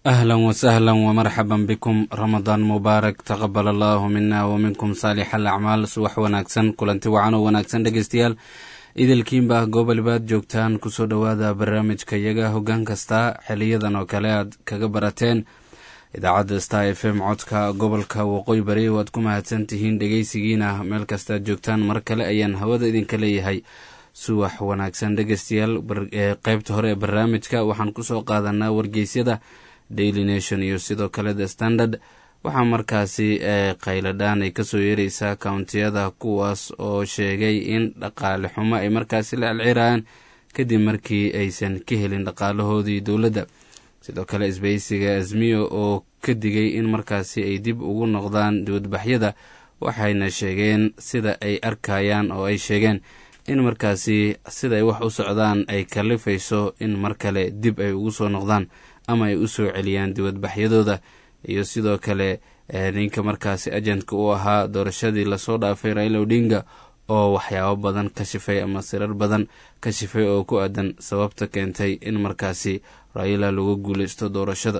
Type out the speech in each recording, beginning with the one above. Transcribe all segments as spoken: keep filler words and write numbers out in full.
أهلا وسهلا ومرحبا بكم. رمضان مبارك. تقبل الله منا ومنكم صالح الأعمال. سوح وناكسن كلنتي وعنو وناكسن دقستيال idilkiin baa gobolbaad joogtaan kusoo dhowaada barnaamijka iyaga hoggaan kasta xiliyadan oo kale aad kaga barateen idaacadda star f m codka gobolka waqooyi bari waad ku mahadsan tihiin dhegeysigiina meel kastaad joogtaan mar kale ayaan hawada idinka leeyahay suwax wanaagsan dhegeystayaal. qeybta hore ee barnaamijka waxaan kusoo qaadanaa wargeysyada daily nation iyo sidoo kale the standard. waxaa markaasi qayladhaan ay kasoo yeeraysaa kountiyada kuwaas oo sheegay in dhaqaale xumo ay markaasi la celcirayaan kadib markii aysan ka helin dhaqaalahoodii dowladda. sidoo kale isbahaysiga azmiyo oo ka digay in markaasi ay dib ugu noqdaan dibadbaxyada waxayna sheegeen sida ay arkayaan oo ay sheegeen in markaasi sida ay wax u socdaan ay kalifayso in mar kale dib ay ugu soo noqdaan ama ay u soo celiyaan dibadbaxyadooda. iyo sidoo kale ninka markaasi ajentka u ahaa doorashadii lasoo dhaafay Raila Odinga oo waxyaabo badan ka shifay ama sirar badan ka shifay oo ku aadan sababta keentay in markaasi Raila lagu guuleysto doorashada.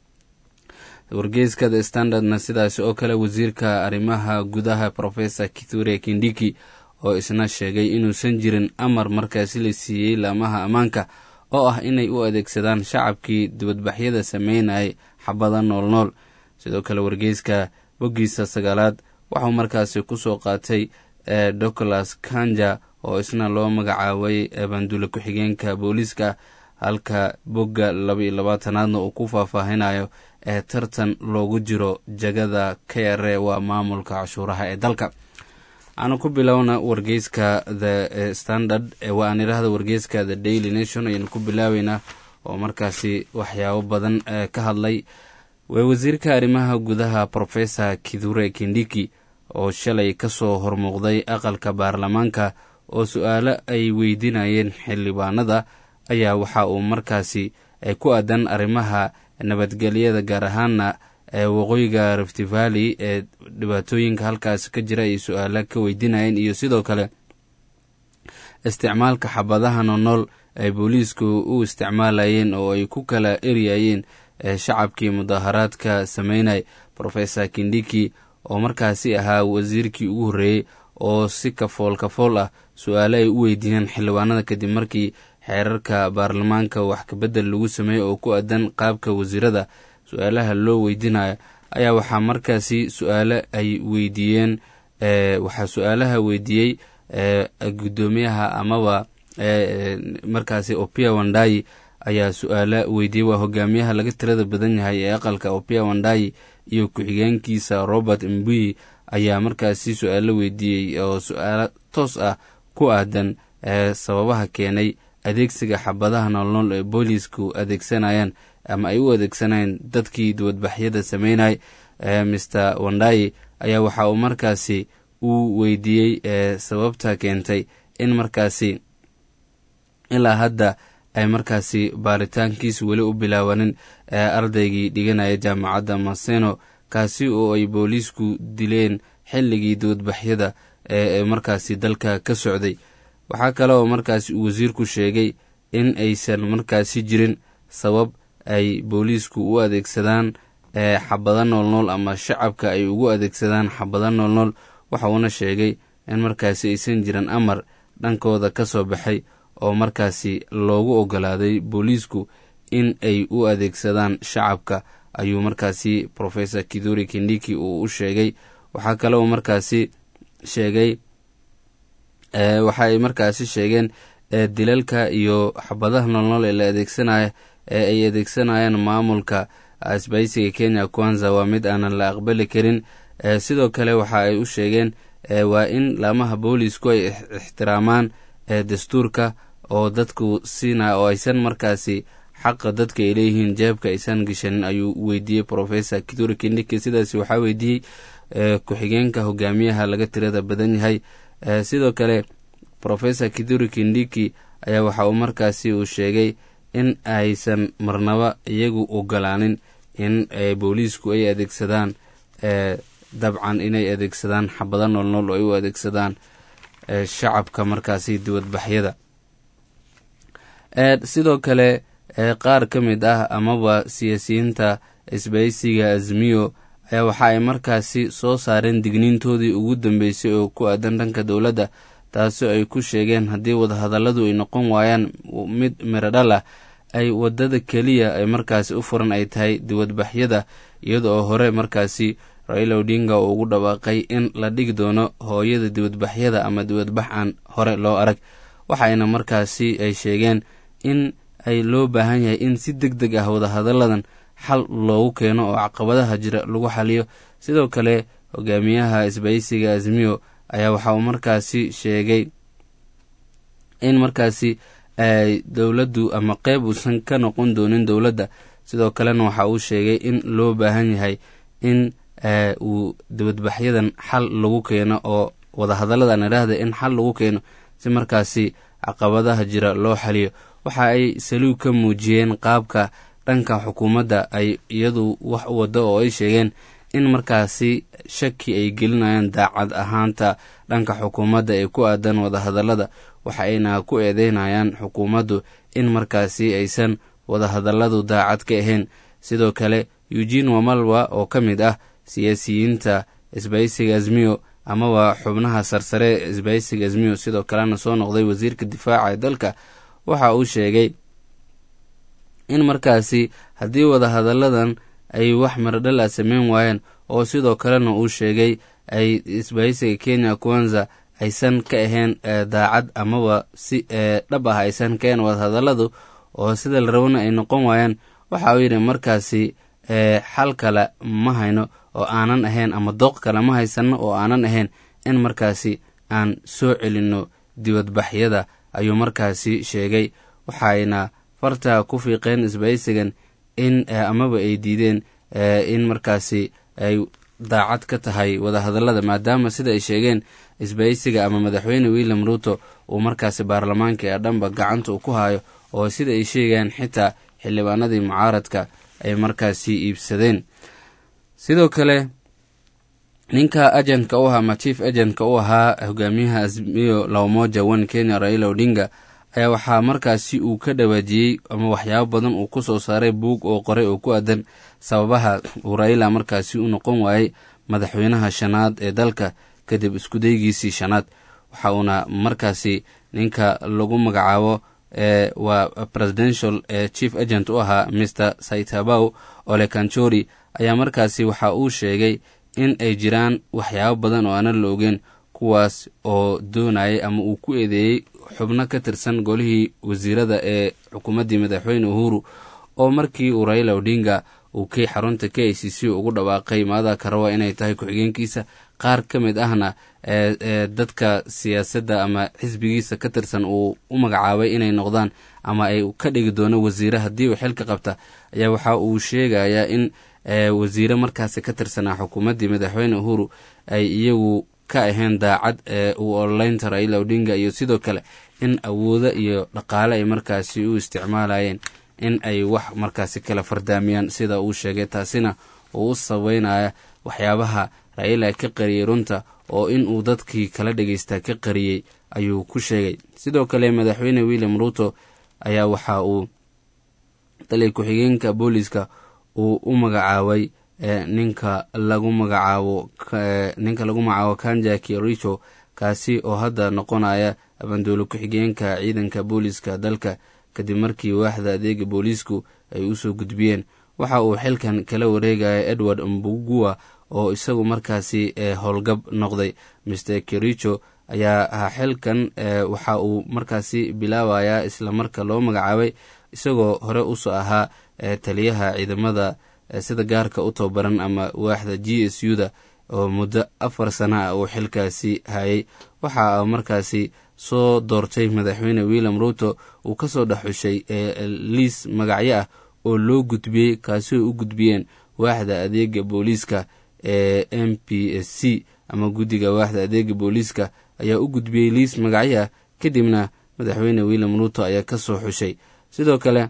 wargeyska The Standardna sidaas oo kale wasiirka arrimaha gudaha Professor Kithure Kindiki oo isna sheegay inuusan jirin amar markaasi la siiyey laamaha ammaanka oo ah inay u adeegsadaan shacabkii dibadbaxyada sameynayay xabada nool nool. sidoo kale wargeyska bogiisa sagaalaad waxuu markaasi kusoo qaatay Douglas Kanja oo isna loo magacaabay banduule ku-xigeenka booliiska halka bogga laba iyo labaatanaadna uu ku faahfaahinayo ee tartan loogu jiro jagada K R A waa maamulka cashuuraha ee dalka. aanu ku bilowna wargeyska The Standard waa aan idhaahda wargeyska The Daily Nation ayaan ku bilaabeynaa oo markaasi waxyaabo badan ka hadlay. waa wasiirka arrimaha gudaha Professor Kithure Kindiki oo shalay kasoo hormuuqday aqalka baarlamaanka oo su-aalo ay weydiinayeen xildhibaanada ayaa waxa uu markaasi ku aadan arrimaha nabadgelyada gaar ahaana waqooyiga Rift Valley ee dhibaatooyinka halkaas ka jira ay su-aalo ka weydiinayeen iyo sidoo kale isticmaalka xabadaha nool ay booliisku u isticmaalayeen oo ay ku kala eriyayeen shacabkii mudaharaadka sameynay. Professor Kindiki oo markaasi ahaa wasiirkii ugu horreeyey oo si kafool kafool ah su-aalo ay u weydiiyeen xildhibaanada kadib markii xeerarka baarlamaanka wax kabedel lagu sameeyey oo ku aadan qaabka wasiirada su-aalaha loo weydiinayo ayaa waxaa markaasi su-aalo ay weydiiyeen waxaa su-aalaha weydiiyey gudoomiyaha amaba markaasi Opiya Wandayi ayaa su-aalo weydiiyey. waa hogaamiyaha laga tirada badan yahay ee aqalka Opiya Wandayi iyo ku-xigeenkiisa Robert Mbui ayaa markaasi su-aalo weydiiyey oo su-aalo toos ah ku aadan sababaha keenay adeegsiga xabadaha noolnool ee booliisku adeegsanayaan ama ay u adeegsanayeen dadkii dibadbaxyada sameynay. Mister Wandayi ayaa waxa uu markaasi uu weydiiyey sababta keentay in markaasi ilaa hadda ay markaasi baaritaankiis weli u bilaabanin ardaygii dhiganaya jaamacadda Maseno kaasi oo ay booliisku dileen xilligii dibadbaxyada ee markaasi dalka ka socday. waxaa kale oo markaasi uu wasiirku sheegay in aysan markaasi jirin sabab ay booliisku u adeegsadaan xabada noolnool ama shacabka ay ugu adeegsadaan xabada noolnool. waxa uuna sheegay in markaasi aysan jirin amar dhankooda ka soo baxay oo markaasi loogu ogolaaday booliisku in ay u adeegsadaan shacabka ayuu markaasi Professor Kithure Kindiki uu u sheegay. waxaa kale oo markaasi sheegay waxa ay markaasi sheegeen dilalka iyo xabadaha noolnool ee la adeegsanaya ee ay adeegsanayaan maamulka isbahaysiga Kenya Kwanza waa mid aanan la aqbali karin. sidoo kale waxa ay u sheegeen waa in laamaha booliisku ay ixtiraamaan dastuurka oo dadku siina oo aysan markaasi xaqa dadka ay leeyihiin jeebka aysan gashanin ayuu weydiiyey Professor Kithure Kindiki. sidaas waxaa weydiiyey ku-xigeenka hogaamiyaha laga tirada badan yahay. sidoo kale Professor Kithure Kindiki ayaa waxa uu markaasi uu sheegay in aysan marnaba iyagu ogolaanin in booliisku ay adeegsadaan dabcan inay adeegsadaan xabada noolnool oo ay u adeegsadaan shacabka markaasi dibadbaxyada. sidoo kale ee qaar ka mid ah amaba siyaasiyiinta isbahaysiga Azimio ayaa waxa ay markaasi soo saareen digniintoodii ugu dambeysay oo ku aadan dhanka dowladda, taasi ay ku sheegeen haddii wadahadalladu ay noqon waayaan mid miradhal ah ay wadada keliya ay markaasi u furan ay tahay dibadbaxyada, iyada oo hore markaasi Raila Odinga uu ugu dhawaaqay in la dhigi doono hooyada dibadbaxyada ama dibadbax aan hore loo arag. waxayna markaasi ay sheegeen in ay loo baahan yahay in si deg deg ah wadahadalladan xal loogu keeno oo caqabadaha jira lagu xaliyo. sidoo kale hogaamiyaha isbahaysiga Azimio ayaa waxa uu markaasi sheegay in markaasi ay dowladdu ama qayb uusan ka noqon doonin dowladda. sidoo kalena waxa uu sheegay in loo baahan yahay in uu dibadbaxyadan xal lagu keeno oo wadahadalladan idhaahda in xal lagu keeno si markaasi caqabadaha jira loo xaliyo. waxa ay saluug ka muujiyeen qaabka dhanka xukuumadda ay iyadu wax u wado oo ay sheegeen in markaasi shaki ay gelinayaan daacad ahaanta dhanka xukuumadda ee ku aadan wadahadallada. waxa ayna ku eedeynayaan xukuumaddu in markaasi aysan wadahadalladu daacad ka ahayn. sidoo kale Eugene Wamalwa oo ka mid ah siyaasiyiinta isbahaysiga Azimio amaba xubnaha sarsare isbahaysiga Azimio, sidoo kalena soo noqday wasiirka difaaca ee dalka, waxa uu sheegay in markaasi haddii wadahadalladan ay wax miradhal ah sameyn waayeen, oo sidoo kalena uu sheegay ay isbahaysiga Kenya Kwanza aysan ka ahayn daacad amaba si dhab ah aysan ka ahayn wadahadalladu oo sida la rabana ay noqon waayaan. waxa uu yidhi markaasi xal kale ma hayno oo aanan ahayn ama dooq kale ma haysano oo aanan ahayn in markaasi aan soo celinno dibadbaxyada, ayuu markaasi sheegay. waxayna farta ku fiiqeen isbahaysigan in amaba ay diideen in markaasi ay daacad ka tahay wadahadallada, maadaama sida ay sheegeen isbahaysiga ama madaxweyne William Ruto uu markaasi baarlamaanka ee dhanba gacanta uu ku hayo, oo sida ay sheegeen xitaa xildhibaanadii mucaaradka ay markaasi iibsadeen. sidoo kale ninka agentka u ahaa ama chief agentka u ahaa hogaamiyaha Azimio la Umoja One Kenya Raila Odinga ayaa waxaa markaasi uu ka dhawaajiyey ama waxyaabo badan uu ku soo saaray buug oo qoray oo ku aadan sababaha uu Raila markaasi u noqon waayey madaxweynaha shanaad ee dalka kadib iskudaygiisii shanaad. waxa uuna markaasi ninka lagu magacaabo ee waa presidential ee chief agent u ahaa Mister Saitabau Ole Kanchori ayaa markaasi waxa uu sheegay in ay jiraan waxyaabo badan oo aanan la ogeyn, kuwaas oo doonayay ama uu ku eedeeyey xubno ka tirsan golihii wasiirada ee xukuumaddii madaxweyne Uhuru, oo markii uu Raila Odinga uu kay xarunta K I C C ugu dhawaaqay Martha Karua inay tahay ku-xigeenkiisa, qaar ka mid ahna ee dadka siyaasadda ama xisbigiisa ka tirsan uu u magacaabay inay noqdaan ama ay ka dhigi doono wasiire haddii uu xilka qabta, ayaa waxa uu sheegayaa in wasiire markaasi ka tirsanaa xukuumaddii madaxweyne Uhuru ay iyagu ka ahayn daacad ee uu ololeynta Raila Odinga, iyo sidoo kale in awooda iyo dhaqaale ay markaasi u isticmaalayeen in ay wax markaasi kala fardaamiyaan sida uu sheegay. taasina uu u sabaynaya waxyaabaha Raila ka qariyay runta oo in uu dadkii kala dhageysta ka qariyay ayuu ku sheegay. sidoo kale madaxweyne William Ruto ayaa waxa uu taliye ku-xigeenka booliska uu u magacaabay ninka lagu magacaabo ninka lagu magacaabo Kanja Kericho, kaasi oo hadda noqonaya abandoolo ku-xigeenka ciidanka booliska dalka kadib markii waaxda adeega boolisku ay u soo gudbiyeen. waxa uu xilkan kala wareegaya Edward Mbugua oo isagu markaasi howlgab noqday. Mister Kericho ayaa xilkan waxa uu markaasi bilaabayaa isla marka loo magacaabay isagoo hore usoo ahaa taliyaha ciidamada sida gaarka u tababaran ama waaxda G S U-da oo muddo afar sana ah uu xilkaasi hayay. waxa markaasi soo doortay madaxweyne William Ruto uu ka soo dhaxushay liis magacyo ah oo loo gudbiyey, kaasi oo u gudbiyeen waaxda adeega booliska ee M P S C ama guddiga waaxda adeega booliska ayaa u gudbiyey liis magacyo ah, kadibna madaxweyne William Ruto ayaa ka soo xushay. sidoo kale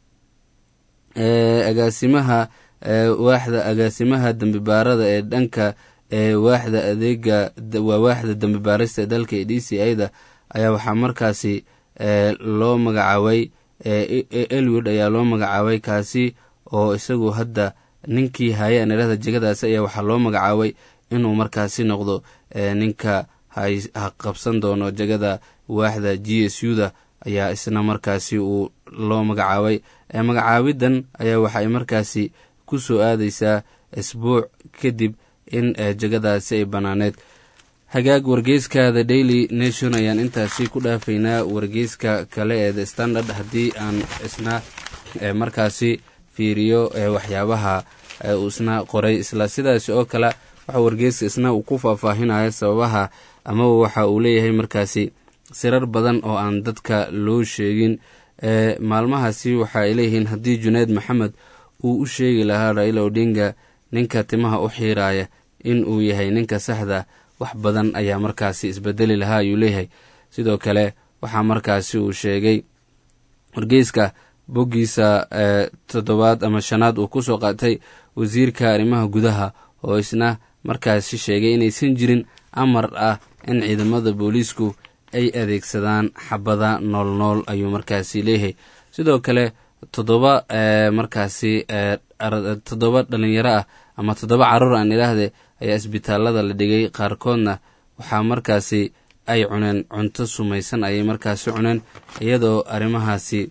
agaasimaha waaxda agaasimaha dambibaarada ee dhanka ee waaxda adeega waa waaxda dambibaarista ee dalka D C I-da ayaa waxaa markaasi loo magacaabay Eliud ayaa loo magacaabay kaasi oo isagu hadda ninkii haya nirada jegadaasi ayaa waxaa loo magacaabay inuu markaasi noqdo ninka ha qabsan doono jegada waaxda G S U da ayaa isna markaasi uu loo magacaabay. magacaabidan ayaa waxay markaasi ku soo aadaysaa isbuuc kadib in jegadaasi ay banaaneed. hagaag wargeyska The Daily Nation ayaan intaasi ku dhaafaynaa. wargeyska kale ee The Standard haddii aan isna markaasi fiiriyo waxyaabaha uu isna qoray isla sidaasi oo kale waxa wargeyska isna uu ku faahfaahinaya sababaha ama waxa uu leeyahay markaasi sirar badan oo aan dadka loo sheegin. maalmahaasi waxa ay leeyihiin haddii Junayd Maxamed uu u sheegi lahaa Raila Odinga ninka timaha u xiiraya in uu yahay ninka saxda wax badan ayaa markaasi isbedeli lahaa ayuu leeyahay. sidoo kale waxaa markaasi uu sheegay wargeyska boggiisa toddobaad ama shanaad uu kusoo qaatay wasiirka arrimaha gudaha oo isna markaasi sheegay inaysan jirin amar ah in ciidamada booliisku ay adeegsadaan xabada nool nool ayuu markaasi leeyahay. sidoo kale toddoba markaasi toddoba dhalinyaro ah ama toddoba caruur aan idhaahde ayaa isbitaalada la dhigay. qaarkoodna waxaa markaasi ay cuneen cunto sumaysan ayay markaasi cuneen iyadoo arrimahaasi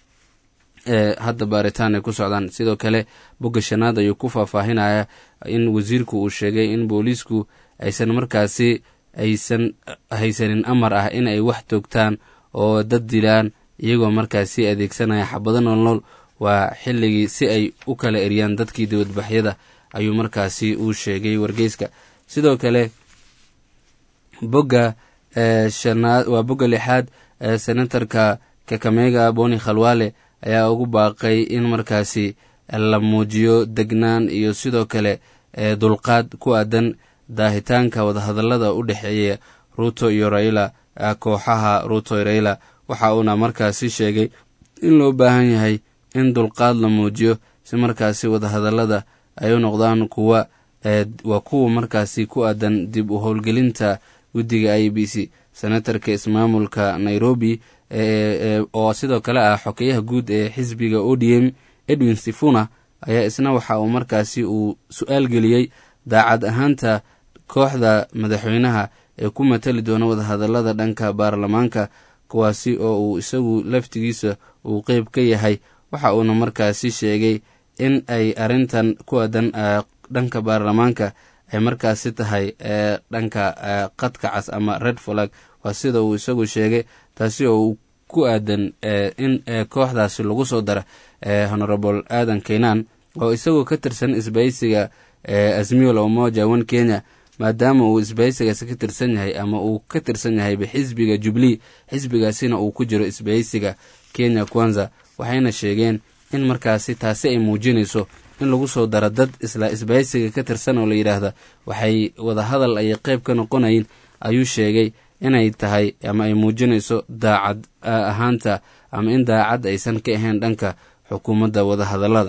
hadda baaritaan ay ku socdaan. sidoo kale bogga shanaad ayuu ku faahfaahinaya in wasiirku uu sheegay in booliisku aysan markaasi aysan haysanin amar ah in ay wax toogtaan oo dad dilaan iyagoo markaasi adeegsanaya xabado noolnool. waa xilligii si ay u kala eriyaan dadkii dibadbaxyada ayuu markaasi uu sheegay wargeyska. sidoo kale bogga shanaad waa bogga lixaad senatarka Kakamega Boni Khalwale ayaa ugu baaqay in markaasi la muujiyo degnaan iyo sidoo kale dulqaad ku aadan daahitaanka wadahadalada u dhexeeya Ruto iyo Raila. kooxaha Ruto iyo Raila waxa uuna markaasi sheegay in loo baahan yahay in dulqaad la muujiyo si markaasi wadahadalada ay u noqdaan kuwa waa kuwa markaasi ku aadan dib u howlgelinta guddiga I B C. senatarka ismaamulka Nairobi oo sidoo kale ah xogeyaha guud ee xisbiga O D M Edwin Sifuna ayaa isna waxa uu markaasi uu su'aal geliyey daacad ahaanta kooxda madaxweynaha ee ku matali doona wadahadalada dhanka baarlamaanka kuwaasi oo uu isagu laftigiisa uu qeyb ka yahay. waxa uuna markaasi sheegay in ay arintan ku aadan dhanka baarlamaanka ay markaasi tahay dhanka qadka cas ama red flag. waa sida uu isagu sheegay taasi oo uu ku aadan in kooxdaasi lagu soo dara Honorable Aadan Keynan oo isagoo ka tirsan isbaysiga Azimio la Umoja One Kenya maadaama uu isbaysigaasi ka tirsan yahay ama uu ka tirsan yahay xisbiga Jubilee xisbigaasina uu ku jiro isbaysiga Kenya Kwanza. waxayna sheegeen in markaasi taasi ay muujinayso in lagu soo daro dad isla isbaysiga ka tirsan oo la yidhaahda waxay wada hadal ay qayb ka noqonayn ayuu sheegay inay tahay ama ay muujinayso daacad ahaanta ama in daacad aysan ka ahayn dhanka xukuumadda wada hadallada.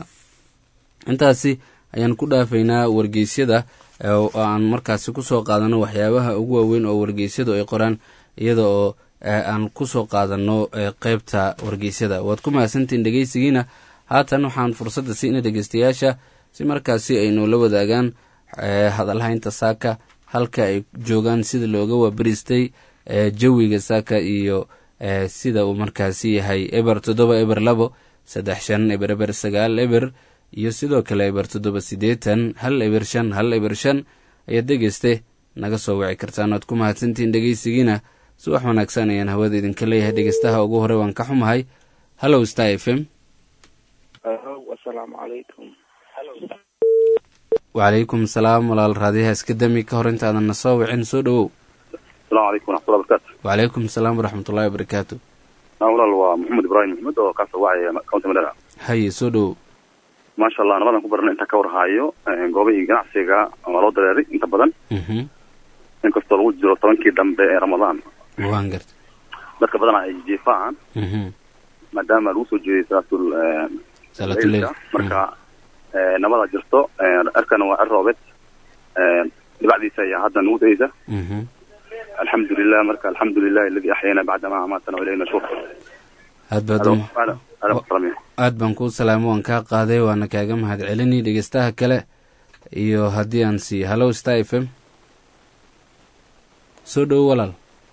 intaasi ayaan ku dhaafaynaa wargeysyada oo aan markaasi ku soo qaadano waxyaabaha ugu waaweyn oo wargeysyadu ay qoraan iyada oo aan ku soo qaadano qaybta wargeysyada. waad ku mahadsantiin dhegeysigiina. haatan waxaan fursadda siina dhegeystayaasha si markaasi ay noola wadaagaan hadalhaynta saaka halka ay joogaan sida looga wabaristay jawiga saaka iyo sida uu markaasi yahay. eber toddoba eber labo saddex shan eber eber sagaal eber iyo sidoo kale eber toddoba siddeetan hal eber shan hal eber shan ayaad dhegeyste naga soo wici kartaan. waad ku mahadsantiin dhegeysigiina. subax wanaagsan ayaan hawada idinka leeyahay. dhegeystaha ugu hore waan ka xumahay. hallow Star F M. assalaamu calaykum. wacalaykum salaam walaal raadiyaha iska dami ka hor intaadan na soo wicin soo dhawow. asalaamu calaykum waraxmatullahi wabarakaatu. wacalaykum salaam waraxmatullahi wabarakaatu. walaal waa maxamed ibraahim maxmed oo kaasoo wacaya county Mandera. haye soo dhawow. maasha allah nabadan ku barna inta ka warhaayo goobihii ganacsiga waa loo dareeray inta badan. inkastoo lagu jiro tobankii dambe ee ramadaan. waan garta dadka badan ay jiifaan maadaama lagu soo jeeday salaatul salaatul leyl marka nabada jirto arkana waa arroobet dibacdiisa ayaa hadda nagu daysa alxamdulilah marka alxamdulilah alladii axyana bacda ma amaatana ilayna shukr. aad baad aad baan kuu salaamo waan kaa qaaday waana kaaga mahad celini dhegeystaha kale iyo haddii aan siiyo hallow star f m soo dhowo walaal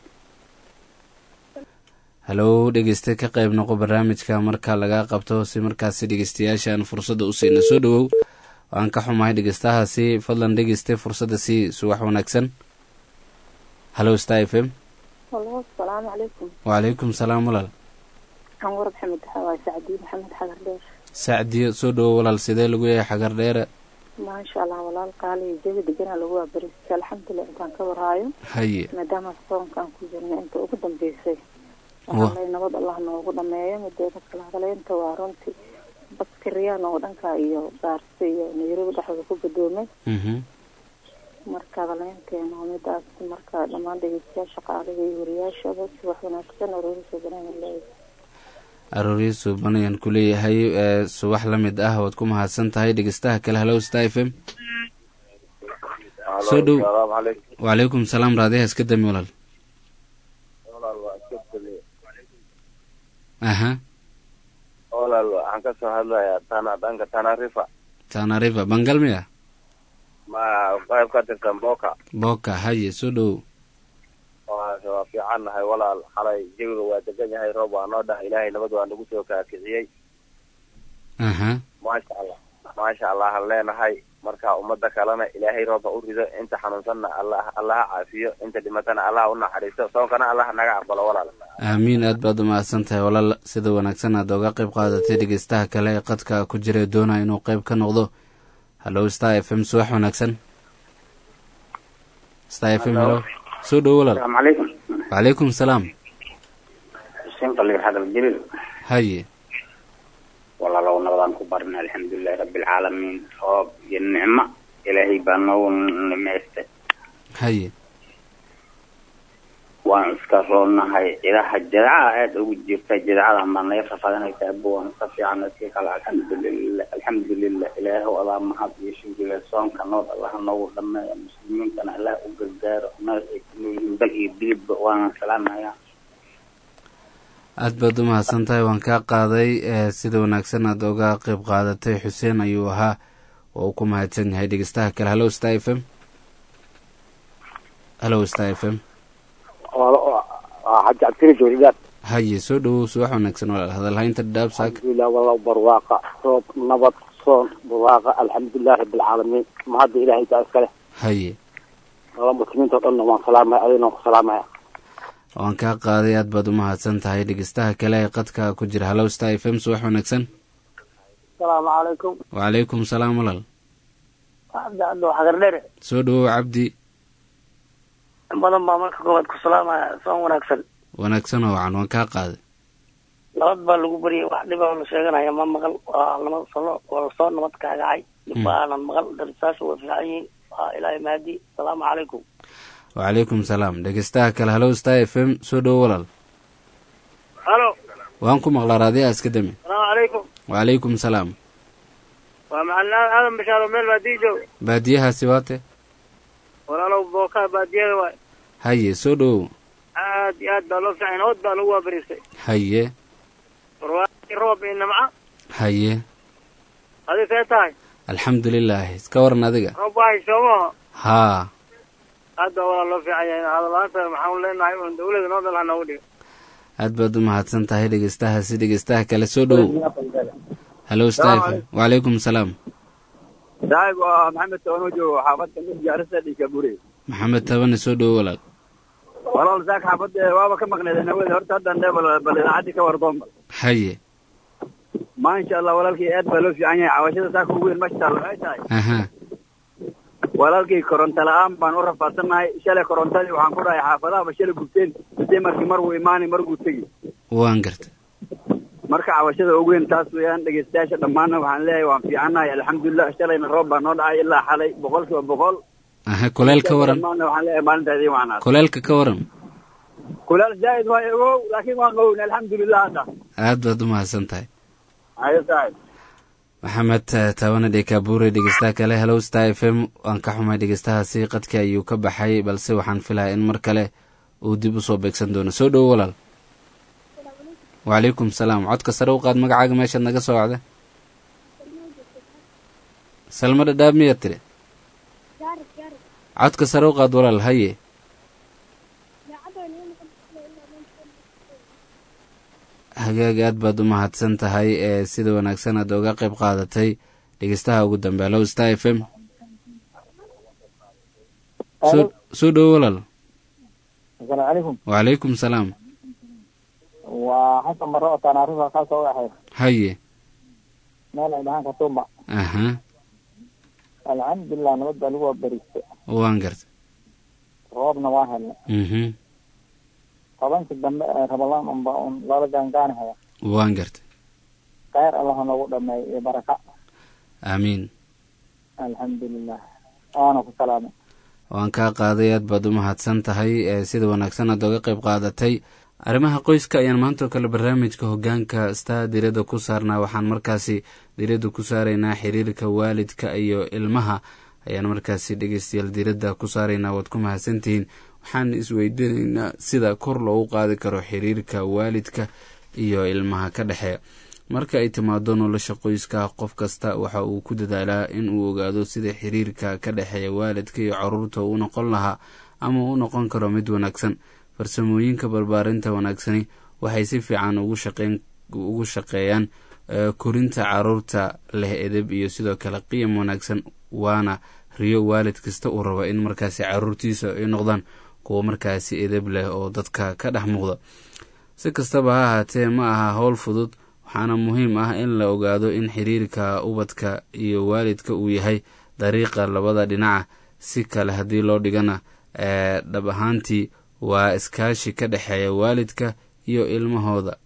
hallow dhegeyste ka qayb noqo barnaamijka marka lagaa qabto si markaasi dhegeystayaasha aan fursadda u siina soo dhowow waan ka xumahay dhegeystahaasi fadlan dhegeyste fursadda sii subax wanaagsan hallow star f m asalaamu calaykum wacalaykum salaam walaal anwar maxamed xawaay sacdiyo maxamed xagar dheer sacdiyo soo dhowo walaal sidee lagu yahay xagar dheere maasha allah walaal qaali jawi deganaa lagu waabarisa alxamdulilah intaan ka warhaayo haye maadaama soonkaan ku jirna inta ugu dambeysay waxaa nabad allah noogu dhameeyo mideeda kala hadaleynta waa runtii baskiriyaan oo dhanka iyo baarsi iyo nairobi dhexdooda ku gadoomay marka hadaleenteena oo midaas marka dhammaan dhegeystayaasha qaaliga iyo wariyaashooda si wax wanaagsan arooriso banaan leeyahay arooriyo suuban ayaan ku leeyahay subax la mid ah waad ku mahadsan tahay dhegeystaha kale hallow star f m soo dhow wacalaykum salaam raadiyaha iska dami walaal aha walaal waxaan ka soo hadlayaa tana dhanka tanarifa tanarifa bangal miya ma qayb ka tirsan boka boka haye soo dhow waa fiican nahay walaal xalay jawiga waa degan yahay roob waa noo dhahay ilaahay nabad waa nagu soo kaakiciyey aha maasha allah maasha allah aan leenahay marka ummadda kalena ilaahay rooba u rido inta xanuunsanna allah allaha caafiyo inta dhimatana allah u naxariisto soonkana allah naga aqbalo walaal aamiin aad baad umahadsan tahay walaal sida wanaagsan aad oga qayb qaadatay dhegeystaha kale ee qadka ku jira doonaya inuu qayb ka noqdo hallow star f m subax wanaagsan star f m hello soo dhowo walaal السلام عليكم وعليكم السلام حسين قليل هذا الجليل هاي والله لو نظام كبرنا الحمد لله رب العالمين صوب النعمة إلهي بانو نميست هاي وان اسكرنا هاي إذا حجرعا أدو جبت جرعا لما نيفا فلنا يتعبوا ونصفي عن نسيك الحمد لله الحمد لله إله والله ما حد يشوف جل الصوم كنور الله نور لما المسلمين كان الله وقدر وناس يكونوا بقي بيب وانا سلامنا يا aad baad umahadsan tahay waan kaa qaaday sida wanaagsan aad oga qayb qaadatay xuseen ayuu ahaa oo ku mahadsan yahay dhegeystaha kale hallow star f m hallow star f m حاج عبد الكريم جوريدات haye soo dhowow subax wanaagsan walaal hadalhaynta dhadhaab saaka الحمد لله والله برواقة صوت نبض صون برواقة الحمد لله رب العالمين ما هذا إلهي تعالى haye والله مسلمين تقولنا ما سلامة علينا وسلامة waan kaa qaaday aad baad umahadsan tahay dhegeystaha kale ee qadka ku jira hallow star f m subax wanaagsan السلام عليكم wacalaykum salaam walaal عبد عنده حجر دير soo dhowow cabdi بدن ما مركز قوات كسلامة صون ونكسل wanaagsan oo wacan waan kaa qaaday nabad baa lagu bariyay wax dhib ah la sheeganaya ma maqal waa lama sano wala soo nabad ka gacay baanan maqal darsaas oo fiican waa ilaahay maadi salaamu calaykum wacalaykum salaam dhegeystaha kale hallow star f m soo dhowo walaal halo waan ku maqlaa raadiyaha iska dami salaamu calaykum wacalaykum salaam waa macalin aadan bashaaro meel baadiyo baadiyahaasi waate walaalow booka baadiyada waay haye soo dhowow aad iyo aad baa loo fiican nabad baa lagu waabarisay haye barwaaqi roob iyo nimco haye adiga see tahay alxamdulilah iska waran adiga roob waa haysoomaha haa aad baa walaa loo fiican yahay hadalaanta maxaan leenahay un dawlada noo dal ha noogu dhigo aad baad umahadsan tahay dhegeystahaasi dhegeystaha kale soo dhowow hallow star f m wacalaykum salaam saaxiib waa maxamed tabano joogo xaafadka mid gaarisa dhika bure maxamed tabane soo dhowo walaal walaal saak xaafadda waaba ka maqneed nawada horta haddan dhe bal bal idaacadii ka wardoon bal haye maasha allah walaalkii aad baa loo fiican yahay cawashada saaka ugu weyn masha allah waxay tahay aha walaalkii koronto la-aan baan u rafaadsannahay shalay korontadii waxaan ku dhahay xaafadaha shalay gubteen sidee markii mar wuu imaani mar guu tegi waan garta marka cawashada ugu weyn taas weeyaan dhegeystayaasha dhammaanna waxaan leeyahay waan fiicannahay alxamdulilah shalayna roob baa noo dhacay ilaa xalay boqol kiiba boqol aha kuleel ka waran dhammaanna waxaan leeyahay maalintaadii wacnaad kuleelka ka waran kuleel zaa'id waayo ogow laakiin waan qowna alxamdulilah hadda aad baad umahadsan tahay ayo saaxiib maxamed taabane dhekabuure dhegeystaha kale hallow star f m waan ka xumay dhegeystahaasi qadka ayuu ka baxay balse waxaan filayaa in mar kale uu dib usoo beegsan doono soo dhowo walaal wacalaykum salaam. codka sare u qaad magacaaga meeshaad naga soo wacda. salma dhadhaab miyaad tiri? codka sare u qaad walaal. haye hagaag, aad baad u mahadsan tahay ee sida wanaagsan aad oga qayb qaadatay. dhegeystaha ugu dambe. low star f m soo dhowo walaal. asalaamu calaykum. wacalaykum salaam. waa xasan barre oo taanaarifa kaasoo u ahayd. haye meel ay dhahaan katuumba. aha alxamdulilah nabad baa lagu waabariiste. waan gartay. roobna waa helnay. mhm tobankii dambe ee ramadaan unba un lala gaangaanahaya. waan gartay. khayr allaha noogu dhameeyo iyo baraka. aamiin. alxamdulilah waana ku salaamay. waan kaa qaaday, aad baad u mahadsan tahay ee sida wanaagsan aad oga qayb qaadatay. arrimaha qoyska ayaan maantoo kale barnaamijka hogaanka star diirada ku saarnaa. waxaan markaasi diirada ku saaraynaa xiriirka waalidka iyo ilmaha ayaan markaasi dhegeystayaal diirada ku saaraynaa. waad ku mahadsantihiin. waxaan isweydiinaynaa sida kor loogu qaadi karo xiriirka waalidka iyo ilmaha ka dhexeeya. marka ay timaado nolosha qoyska, qof kasta waxa uu ku dadaalaa in uu ogaado sida xiriirka ka dhexeeya waalidka iyo caruurta uu noqon lahaa ama u noqon karo mid wanaagsan. farsamooyinka barbaarinta wanaagsani waxay si fiican ugu shaqeeyaan korinta caruurta leh edeb iyo sidoo kale qiyam wanaagsan. waana riyo waalid kasta uu raba in markaasi caruurtiisa ay noqdaan kuwa markaasi edeb leh oo dadka ka dhex muuqda. si kastaba ha ahaatee ma aha howl fudud, waxaana muhiim ah in la ogaado in xiriirka ubadka iyo waalidka uu yahay dariiqa labada dhinaca. si kale haddii loo dhigana ee dhab ahaantii waa iskaashi ka dhexeeya waalidka iyo ilmahooda.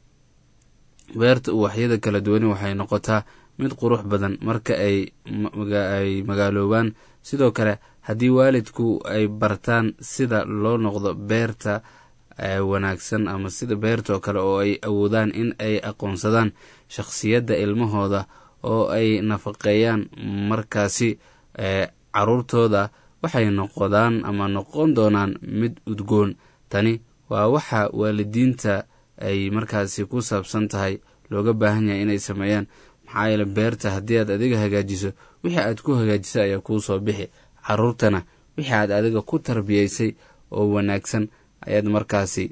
beerta uwaxyada kala duwani waxay noqotaa mid qurux badan marka ay ay magaaloobaan. sidoo kale haddii waalidku ay bartaan sida loo noqdo beerta wanaagsan ama sida beertoo kale, oo ay awoodaan in ay aqoonsadaan shakhsiyadda ilmahooda oo ay nafaqeeyaan, markaasi caruurtooda waxay noqdaan ama noqon doonaan mid udgoon. tani waa waxa waalidiinta ay markaasi ku saabsan tahay looga baahan yahay inay sameeyaan. maxaa yeele beerta haddii aad adiga hagaajiso, wixii aad ku hagaajisay ayaa kuu soo bixi. caruurtana wixii aad adiga ku tarbiyaysay oo wanaagsan ayaad markaasi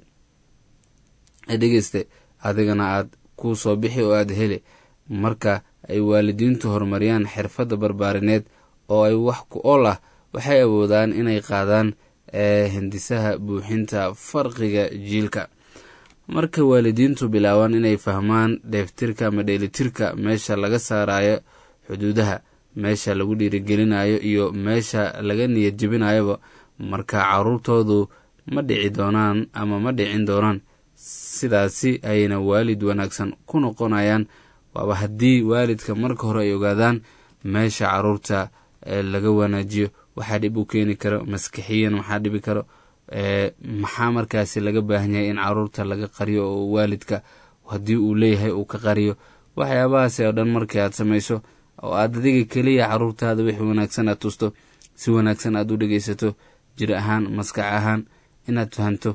dhegeysta adigana aad kuu soo bixi oo aad heli. marka ay waalidiintu horumariyaan xirfadda barbaarineed oo ay wax ku ool ah, waxay awoodaan inay qaadaan ee hindisaha buuxinta farqiga jiilka. marka waalidiintu bilaabaan inay fahmaan dheeftirka ama dheelitirka, meesha laga saarayo xuduudaha, meesha lagu dhiirigelinayo iyo meesha laga niyad jebinayoba, marka caruurtoodu ma dhici doonaan ama ma dhicin doonaan. sidaasi ayna waalid wanaagsan ku noqonayaan. waaba haddii waalidka marka hore ay ogaadaan meesha caruurta laga wanaajiyo, waxaa dhib u keeni karo maskixiyan, waxaa dhibi karo maxaa markaasi laga baahan yahay in caruurta laga qariyo oo waalidka haddii uu leeyahay uu ka qariyo. waxyaabahaasi oo dhan markii aad samayso oo aad adiga keliya caruurtaada wixii wanaagsan aad tusto, si wanaagsan aad u dhegeysato, jir ahaan maskax ahaan inaad fahanto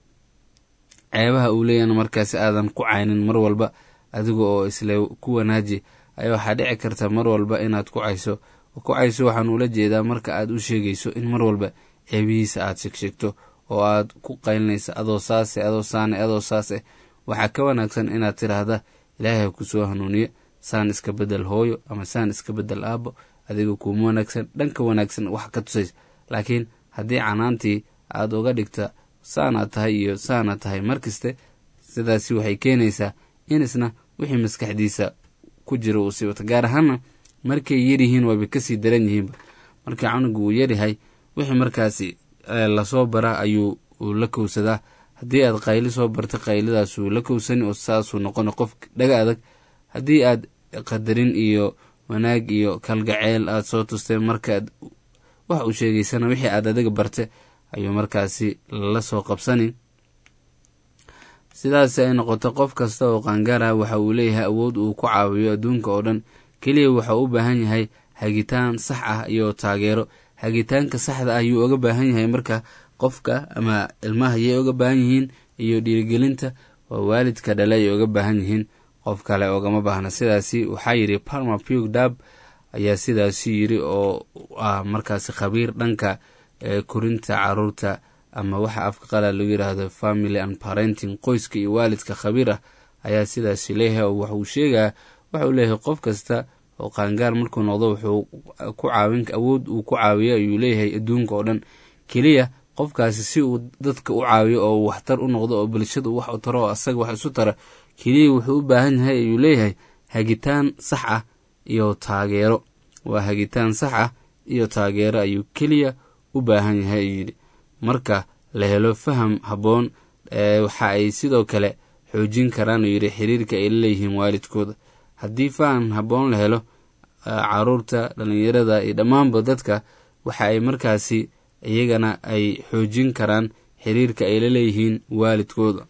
ceebaha uu leeyahana markaasi aadan ku caynin mar walba adiga oo isle ku wanaaji. ayaa waxaa dhici karta mar walba inaad ku cayso ku cayso waxaan ula jeedaa marka aad u sheegayso in mar walba ceebihiisa aad sheegsheegto oo aad ku qaylinaysa adoo saase adoo saane adoo saase. waxaa ka wanaagsan inaad tiraahda ilaahay ku soo hanuuniye, saan iska bedel hooyo ama saan iska bedel aabbo, adiga kuuma wanaagsan, dhanka wanaagsan wax ka tusaysa. laakiin haddii canaantii aad uga dhigta saanaad tahay iyo saanaad tahay markaste, sidaasi waxay keenaysaa in isna wixii maskaxdiisa ku jira uu sii wata. gaar ahaana markay yaryihiin waabay kasii daran yihiinba. markii canuga uu yaryahay wixii markaasi lasoo baraa ayuu la kowsadaa. haddii aad qayli soo barta qaylidaasuu la kowsani oo saasuu noqona qof dhaga adag. haddii aad qadarin iyo wanaag iyo kalgaceel aad soo tustay markaaad wax u sheegaysana wixii aad adiga barte ayuu markaasi la soo qabsani. sidaasi ay noqoto, qof kasta oo qaangaara waxa uu leeyahay awood uu ku caawiyo adduunka oo dhan. keliya waxa u baahan yahay hagitaan sax ah iyo taageero. hagitaanka saxda ah ayuu oga baahan yahay marka qofka ama ilmaha yay oga baahan yihiin iyo dhiirigelinta. oo waalidka dhale ay uga baahan yihiin qof kale oogama baahna. sidaasi waxaa yidhi Palmer Pugdab ayaa sidaasi yidhi oo ah markaasi khabiir dhanka korinta caruurta ama waxa afka qalaad lagu yidhaahdo family and parenting, qoyska iyo waalidka khabiir ah ayaa sidaasi leeyahay. oo waxuu sheegaa waxuu leeyahay qof kasta oo qaangaar markuu noqdo wuxuu ku caawin awood uu ku caawiyo ayuu leeyahay adduunka oo dhan. keliya qofkaasi si uu dadka u caawiyo oo waxtar u noqdo oo bulshada wax u taro oo asaga wax isu tara, keliya wuxuu u baahan yahay ayuu leeyahay hagitaan sax ah iyo taageero. waa hagitaan sax ah iyo taageero ayuu keliya u baahan yahay ayuu yidhi. marka la helo faham habboon waxa ay sidoo kale xoojin karaan ayuu yidhi xiriirka ay la leeyihiin waalidkooda. haddii faham habboon la helo caruurta, dhalinyarada iyo dhammaanba dadka, waxa ay markaasi iyagana ay xoojin karaan xiriirka ay la leeyihiin waalidkooda.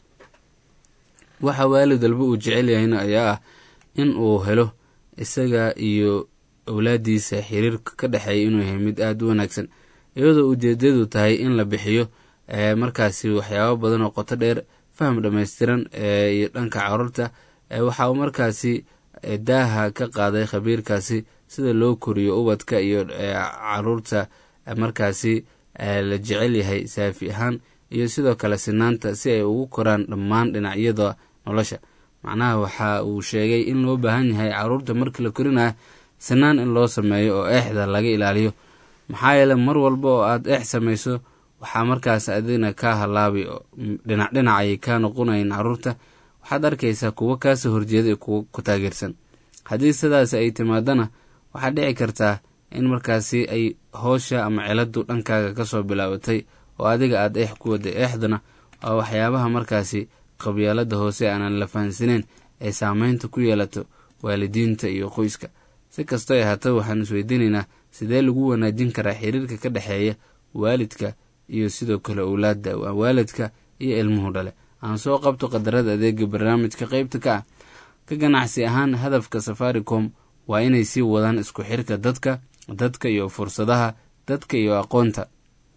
waxa waalid walba uu jecel yahayna ayaa ah in uu helo isaga iyo awlaadiisa xiriirka ka dhexeeya inuu yahay mid aada u wanaagsan, iyadoo ujeedadu tahay in la bixiyo markaasi waxyaabo badan oo qoto dheer, faham dhammaystiran iyo dhanka caruurta. waxa uu markaasi daaha ka qaaday khabiirkaasi sida loo koriyo ubadka iyo caruurta markaasi la jecel yahay saafi ahaan iyo sidoo kale sinaanta si ay ugu koraan dhammaan dhinacyada nolosha. macnaha waxa uu sheegay in loo baahan yahay caruurta marka la korinayo sinaan in loo sameeyo oo eexda laga ilaaliyo. maxaa yeele mar walba oo aad eex samayso waxaa markaas adina ka halaabi dhinac dhinac ayay kaa noqonayn caruurta. waxaad arkaysaa kuwo kaasoo horjeeda iyo kuwo ku taageersan. haddii sidaas ay timaadana waxaad dhici kartaa in markaasi ay hoosha ama ciladu dhankaaga kasoo bilaabatay oo adiga aad eex ku waday. eexdana waa waxyaabaha markaasi qabyaalada hoose aanan la fahansaneyn ay saameynta ku yeelato waalidiinta iyo qoyska. si kastoo ay haata waxaan isweydiinaynaa sidee lagu wanaajin karaa xiriirka ka dhexeeya waalidka iyo sidoo kale owlaadda, waalidka iyo ilmuhu dhale. aan soo qabto qadarada adeega barnaamijka qaybta ka ah. ka ganacsi ahaan hadafka Safaricom waa inay sii wadaan isku xirka dadka dadka iyo fursadaha dadka iyo aqoonta.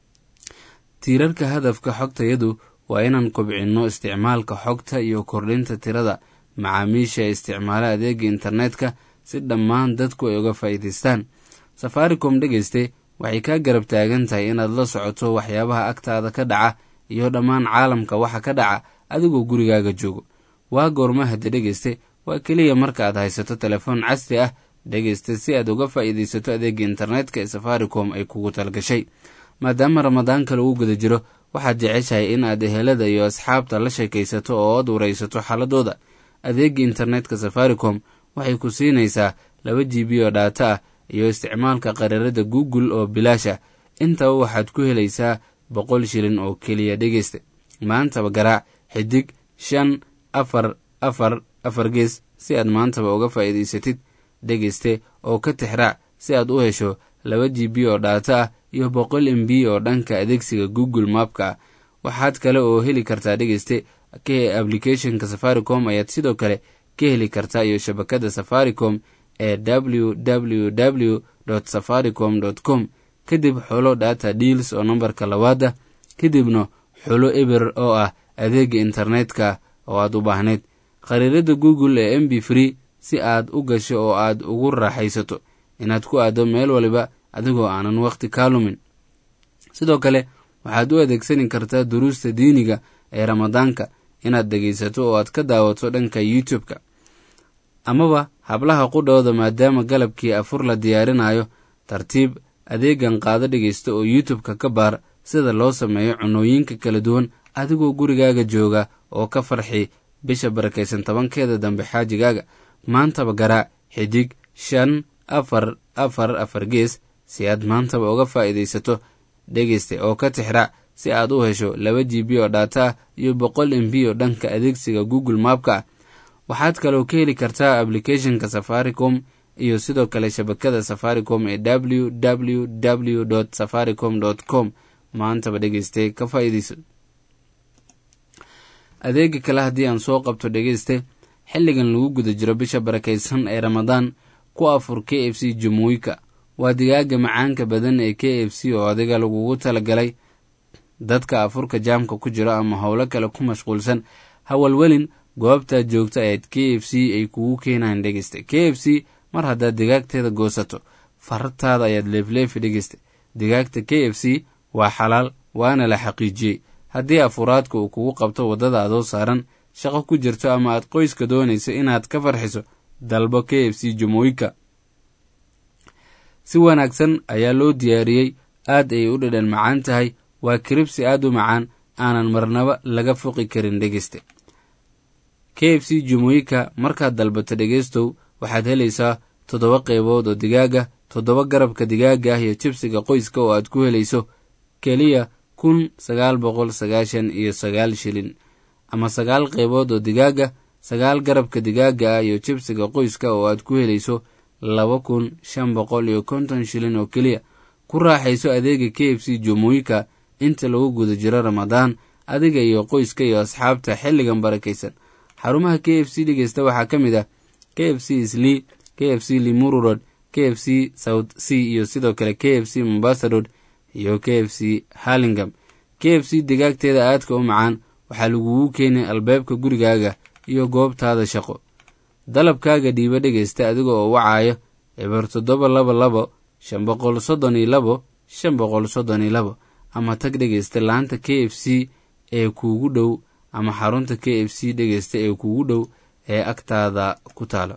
tiirarka hadafka xogtayadu waa inaan kobcinno isticmaalka xogta iyo kordhinta tirada macaamiisha ee isticmaala adeega internetka si dhammaan dadku ay uga faa'iidaystaan. Safaricom dhegeyste waxay ka garab taagan tahay inaad la socoto waxyaabaha agtaada ka dhaca iyo dhammaan caalamka waxa ka dhaca adigoo gurigaaga joogo. waa goorma hadda dhegeyste waa keliya marka aad haysato telefoon casri ah dhegeyste si aad uga faa'iidaysato adeega internetka ee Safaricom ay kugu talgashay. maadaama ramadaanka lagu guda jiro waxaad jeceshahay in aad ehelada iyo asxaabta la sheekaysato oo aad waraysato xaaladooda. adeega internetka Safaricom waxay ku siinaysaa laba G B oo data ah iyo isticmaalka qaraarada Google oo bilaasha. intaba waxaad ku helaysaa boqol shilin oo keliya dhegeyste. maantaba garaac xidig shan afar afar afar gees si aad maantaba uga faa'iidaysatid dhegeyste oo ka tixraac si aad u hesho laba G B oo data ah iyo boqol M B oo dhanka adeegsiga Google Mapka. waxaad kale oo heli kartaa dhegeyste ka applicationka Safaricom ayaad sidoo kale ka heli kartaa iyo shabakada Safaricom ee w w w dot safaricom dot com. kadib xulo data deals oo nambarka labaada, kadibna xulo eber oo ah adeega internetka oo aad u baahneed. qariirada Google ee M B free si aad u gasho oo aad ugu raaxaysato inaad ku aado meel waliba adigoo aanan waqti ka lumin. sidoo kale waxaad u adeegsan kartaa duruusta diiniga ee ramadaanka inaad dhegeysato oo aad ka daawato dhanka YouTube-ka. amaba hablaha qudhooda maadaama galabkii afur la diyaarinayo tartiib adeegan qaado dhegeysta oo YouTube-ka ka baar sida loo sameeyo cunooyinka kala duwan adigoo gurigaaga jooga oo ka farxi bisha barakaysan tobankeeda dambe xaajigaaga. maantaba garaac xidig shan afar afar afar gees si aad maantaba uga faa'iidaysato dhegeyste oo ka tixraac si aad u hesho laba G B oo data ah iyo boqol M B oo dhanka adeegsiga Google Mapka. waxaad kaloo ka heli kartaa applicationka Safaricom iyo sidoo kale shabakada Safaricom ee w w w dot safaricom dot com. maantaba dhegeyste ka faa'iidayso. adeega kale haddii aan soo qabto dhegeyste xilligan lagu guda jiro bisha barakaysan ee Ramadaan ku afur K F C Jumuika. waa digaaga macaanka badan ee K F C oo adiga lagugu talagalay dadka afurka jaamka ku jira ama howlo kale ku mashquulsan. hawalwelin goobtaad joogta ayaad k f c ay kugu keenaan dhegeysta. k f c mar haddaad digaagteeda goosato fartaada ayaad leefleefi dhegeysta. digaagta k f c waa xalaal waana la xaqiijiyey. haddii afuraadka uu kugu qabto waddada adoo saaran shaqo ku jirto ama aad qoyska doonayso inaad ka farxiso dalbo k f c jumooyinka. si wanaagsan ayaa loo diyaariyey, aad ayay u dhadhan macaan tahay. waa kiribsi aad u macaan aanan marnaba laga foqi karin dhegeyste. k f c jumooyinka markaad dalbato dhegeystow waxaad helaysaa toddoba qeybood oo digaaga, toddoba garabka digaaga ah iyo jibsiga qoyska oo aad ku helayso keliya kun sagaal boqol sagaashan iyo sagaal shilin, ama sagaal qeybood oo digaaga, sagaal garabka digaaga ah iyo jibsiga qoyska oo aad ku helayso laba kun shan boqol iyo konton shilin oo keliya. ku raaxayso adeega k f c jumooyinka inta lagu guda jiro ramadaan, adiga iyo qoyska iyo asxaabta xilligan barakaysan. xarumaha k f c dhegeysta waxaa ka mid ah k f c Isli, k f c Limuru Road, k f c South C iyo sidoo kale k f c Mombasa Road iyo k f c Hurlingham. k f c digaagteeda aadka u macaan waxaa lagugu keenay albaabka gurigaaga iyo goobtaada shaqo. dalabkaaga dhiiba dhegeysta adiga oo wacaayo eber toddoba laba labo shan boqol soddon iyo labo shan boqol soddon iyo labo, ama tag dhegeysta laanta k f c ee kuugu dhow ama xarunta k f c dhegeysta ee kuugu dhow ee agtaada ku taalo.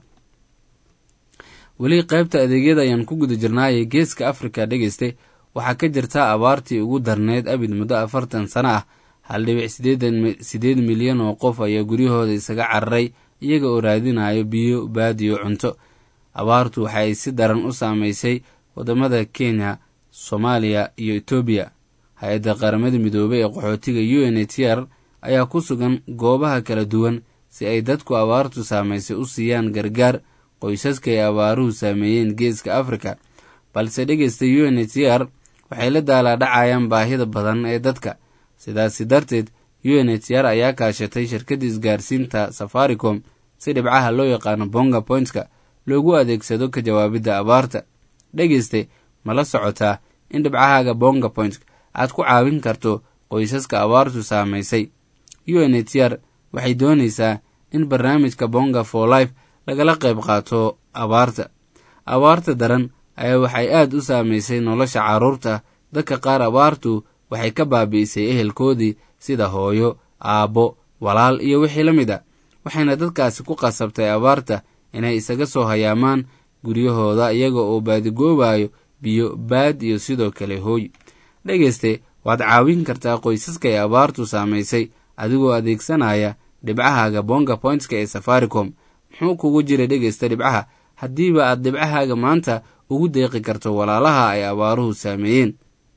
weli qaybta adeegyada ayaan ku guda jirnaaye geeska afrika dhegeyste waxaa ka jirta abaartii ugu darneed abid muddo afartan sano ah. hal dhibic sideed milyan oo qof ayaa guryahooda isaga cararay iyaga oo raadinayo biyo, baad iyo cunto. abaartu waxa ay si daran u saamaysay waddamada kenya, soomaaliya iyo etoobiya. hay-adda qaramada midoobey ee qaxootiga u n h r ayaa ku sugan goobaha kala duwan si ay dadku abaartu saamaysay u siiyaan gargaar qoysaska ay abaaruhu saameeyeen geeska afrika. balse dhegeysta u n h r waxay la daalaadhacayaan baahida badan ee dadka. sidaasi darteed u n h r ayaa kaashatay shirkadda isgaarsiinta safaricom si dhibcaha loo yaqaano bonga pointska loogu adeegsado ka jawaabidda abaarta. dhegeyste ma la socotaa in dhibcahaaga bonga pointska aad ku caawin karto qoysaska abaartu saamaysay? u n h r waxay doonaysaa in barnaamijka bonga for life lagala qayb qaato abaarta. abaarta daran ayaa waxay aad u saamaysay nolosha carruurta. dadka qaar abaartu waxay ka baabi'isay ehelkoodii sida hooyo, aabbo, walaal iyo wixii la mid a. waxayna dadkaasi ku qasabtay abaarta inay isaga soo hayaamaan guryahooda iyaga oo baadigoobayo biyo, baad iyo sidoo kale hooy. dhegeyste waad caawin kartaa qoysaska ee abaartu saamaysay adigoo adeegsanaya dhibcahaaga bonga pointska ee safaricom. muxuu kugu jira dhegeysta dhibcaha haddiiba aad dhibcahaaga maanta ugu deeqi karto walaalaha ay abaaruhu saameeyeen?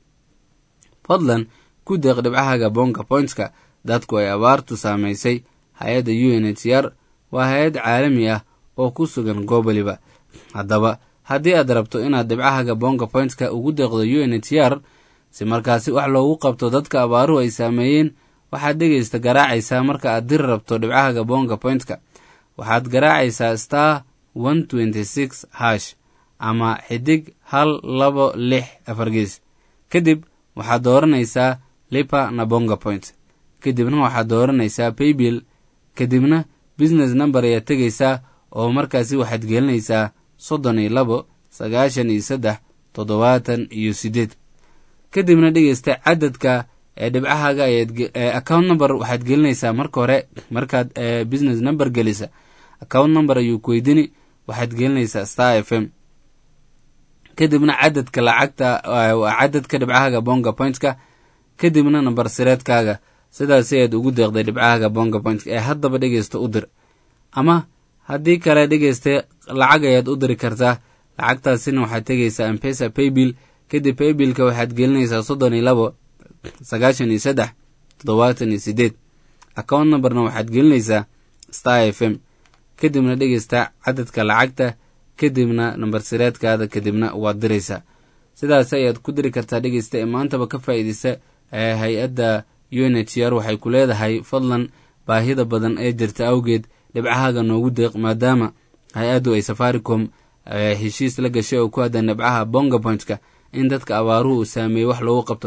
fadlan ku deeq dhibcahaaga bonga pointska dadku ay abaartu saamaysay. hay-adda u n h r waa hay-ad caalami ah oo ku sugan goob waliba. haddaba haddii aad rabto inaad dhibcahaaga bonga pointska ugu deeqdo u n h r si markaasi wax loogu qabto dadka abaaruhu ay saameeyeen, waxaad dhegeysta garaacaysaa marka aad diri rabto dhibcahaaga bonga pointska. waxaad garaacaysaa star one twenty six hash ama xidig hal labo lix afar gees. kadib waxaad dooranaysaa lipa na bonga point. kadibna waxaad dooranaysaa paybill. kadibna business number ayaad tegaysaa oo markaasi waxaad gelinaysaa soddon iyo labo sagaashan iyo saddex toddobaatan iyo siddeed. kadibna dhegeysta cadadka ee dhibcahaaga ayaad account number waxaad gelinaysaa marka hore. markaad business number gelisa account number ayuu ku weydini, waxaad gelinaysaa star f m. kadibna cadadka lacagta cadadka dhibcahaaga bonga pointska, kadibna nambar sireedkaaga. sidaas ayaad ugu deeqday dhibcahaaga bonga pointska ee haddaba dhegeysta u dir. ama haddii kale dhegeysta lacag ayaad u diri kartaa. lacagtaasina waxaad tegaysaa mpesa paybill. kadib paybillka waxaad gelinaysaa soddon iyo labo sagaashan iyo saddex toddobaatan iyo siddeed. account numberna waxaad gelinaysaa star f m. kadibna dhegeysta cadadka lacagta, kadibna nambar sireedkaada, kadibna waad diraysaa. sidaas ayaad ku diri kartaa dhegeysta ee maantaba ka faa'iidaysa. hay-adda u n h r waxay ku leedahay fadlan baahida badan ee jirta awgeed dhibcahaaga noogu deeq, maadaama hay-addu ay safaricom heshiis la gashay oo ku haddan dhibcaha bonga pointska in dadka abaaruhu uu saameeyey wax loogu qabto.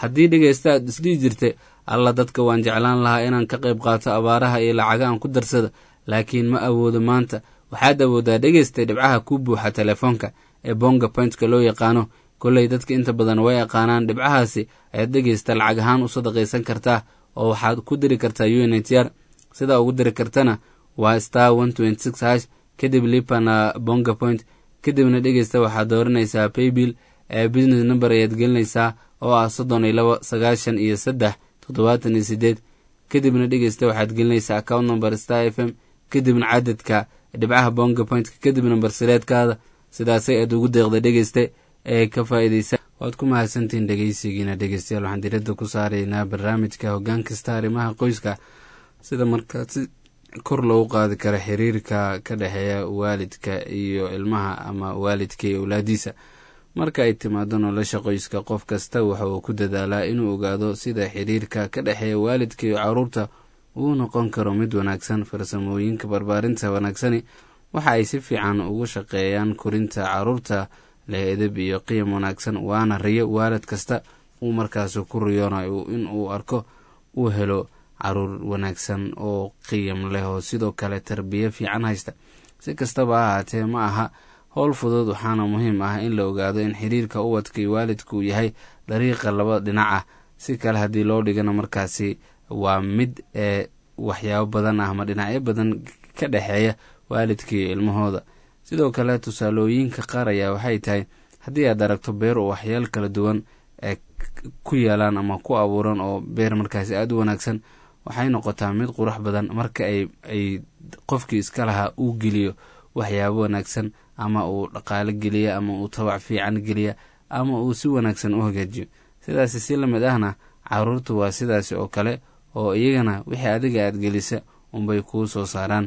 haddii dhegeysta aad isdhihi jirtay alla dadka waan jeclaan lahaa inaan ka qayb qaato abaaraha iyo lacaga aan ku darsada laakiin ma awoodo maanta, waxaad awoodaa dhegeystay dhibcaha ku buuxa telefoonka ee bonga pointka loo yaqaano. kolley dadka inta badan way yaqaanaan dhibcahaasi ayaad dhegeysta lacag ahaan u sadaqaysan kartaa oo waxaad ku diri kartaa u n h r. sidaa ugu diri kartana waa star one twenty six hash kadib lipana bonga point, kadibna dhegeysta waxaad dooranaysaa paybill ee business number ayaad gelinaysaa oo ah soddon iyo labo sagaashan iyo saddex toddobaatan iyo sideed, kadibna dhegeysta waxaad gelinaysaa account number star f m, kadibna cadadka dhibcaha bonga pointka, kadib number sireedkaada. sidaasay aad ugu deeqda dhegeyste ee ka faa'iidaysa. waad ku mahadsantihiin dhegeysigiina dhegeystayaal. waxaan diradda ku saaraynaa barnaamijka hoggaan kasta arrimaha qoyska, sida markaasi kor loogu qaadi kara xiriirka ka dhexeeya waalidka iyo ilmaha ama waalidka iyo awlaadiisa. marka ay timaado nolosha qoyska, qof kasta waxa uu ku dadaalaa inuu ogaado sida xiriirka ka dhexeeya waalidka iyo carruurta uu noqon karo mid wanaagsan. farsamooyinka barbaarinta wanaagsani waxa ay si fiican ugu shaqeeyaan korinta carruurta leh edeb iyo qiyam wanaagsan, waana riyo waalid kasta uu markaas ku riyoonayo in uu arko uu helo caruur wanaagsan oo qiyam leh oo sidoo kale tarbiya fiican haysta. si kastaba ha ahaatee ma aha howl fudud, waxaana muhiim ah in la ogaado in xiriirka ubadka iyo waalidka uu yahay dariiqa laba dhinac ah. si kale haddii loo dhigana markaasi waa mid ee waxyaabo badan ah ama dhinacyo badan ka dhexeeya waalidka iyo ilmahooda. sidoo kale tusaalooyinka qaar ayaa waxay tahay haddii aad aragto beer oo waxyaal kala duwan ee ku yaalaan ama ku abuuran oo beer markaasi aada u wanaagsan, waxay noqotaa mid qurux badan marka ay ay qofkii iska lahaa uu geliyo waxyaabo wanaagsan, ama uu dhaqaalo geliya, ama uu tabac fiican geliya, ama uu si wanaagsan u hagaajiyo. sidaasi si lamid ahna carruurtu waa sidaasi oo kale, oo iyagana wixii adiga aad gelisa unbay kuu soo saaraan.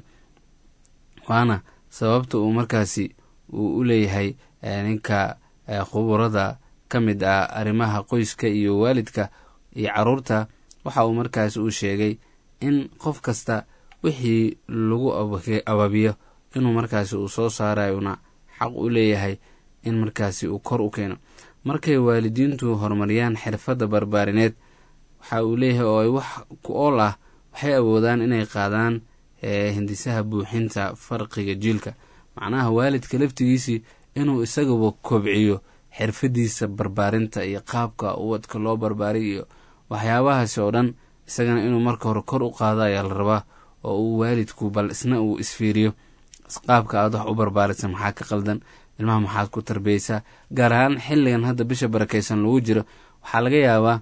waana sababta uu markaasi uu u leeyahay ninka khuburada ka mid ah arrimaha qoyska iyo waalidka iyo carruurta, waxa uu markaasi uu sheegay in qof kasta wixii lagu ababiyo inuu markaasi uu soo saarayuna xaq u leeyahay in markaasi uu kor u keeno. markay waalidiintu horumariyaan xirfadda barbaarineed, waxa uu leeyahay oo ay wax ku ool ah, waxay awoodaan inay qaadaan hindisaha buuxinta farqiga jiilka. macnaha waalidka laftigiisii inuu isagaba kobciyo xirfadiisa barbaarinta iyo qaabka ubadka loo barbaariyo iyo waxyaabahaasi oo dhan, isagana inuu marka hore kor u qaado ayaa la rabaa, oo uu waalidku bal isna uu isfiiriyo qaabka aad wax u barbaarisa maxaa ka qaldan, ilmaha maxaad ku tarbiyeysaa. gaar ahaan xilligan hadda bisha barakaysan lagu jiro, waxaa laga yaabaa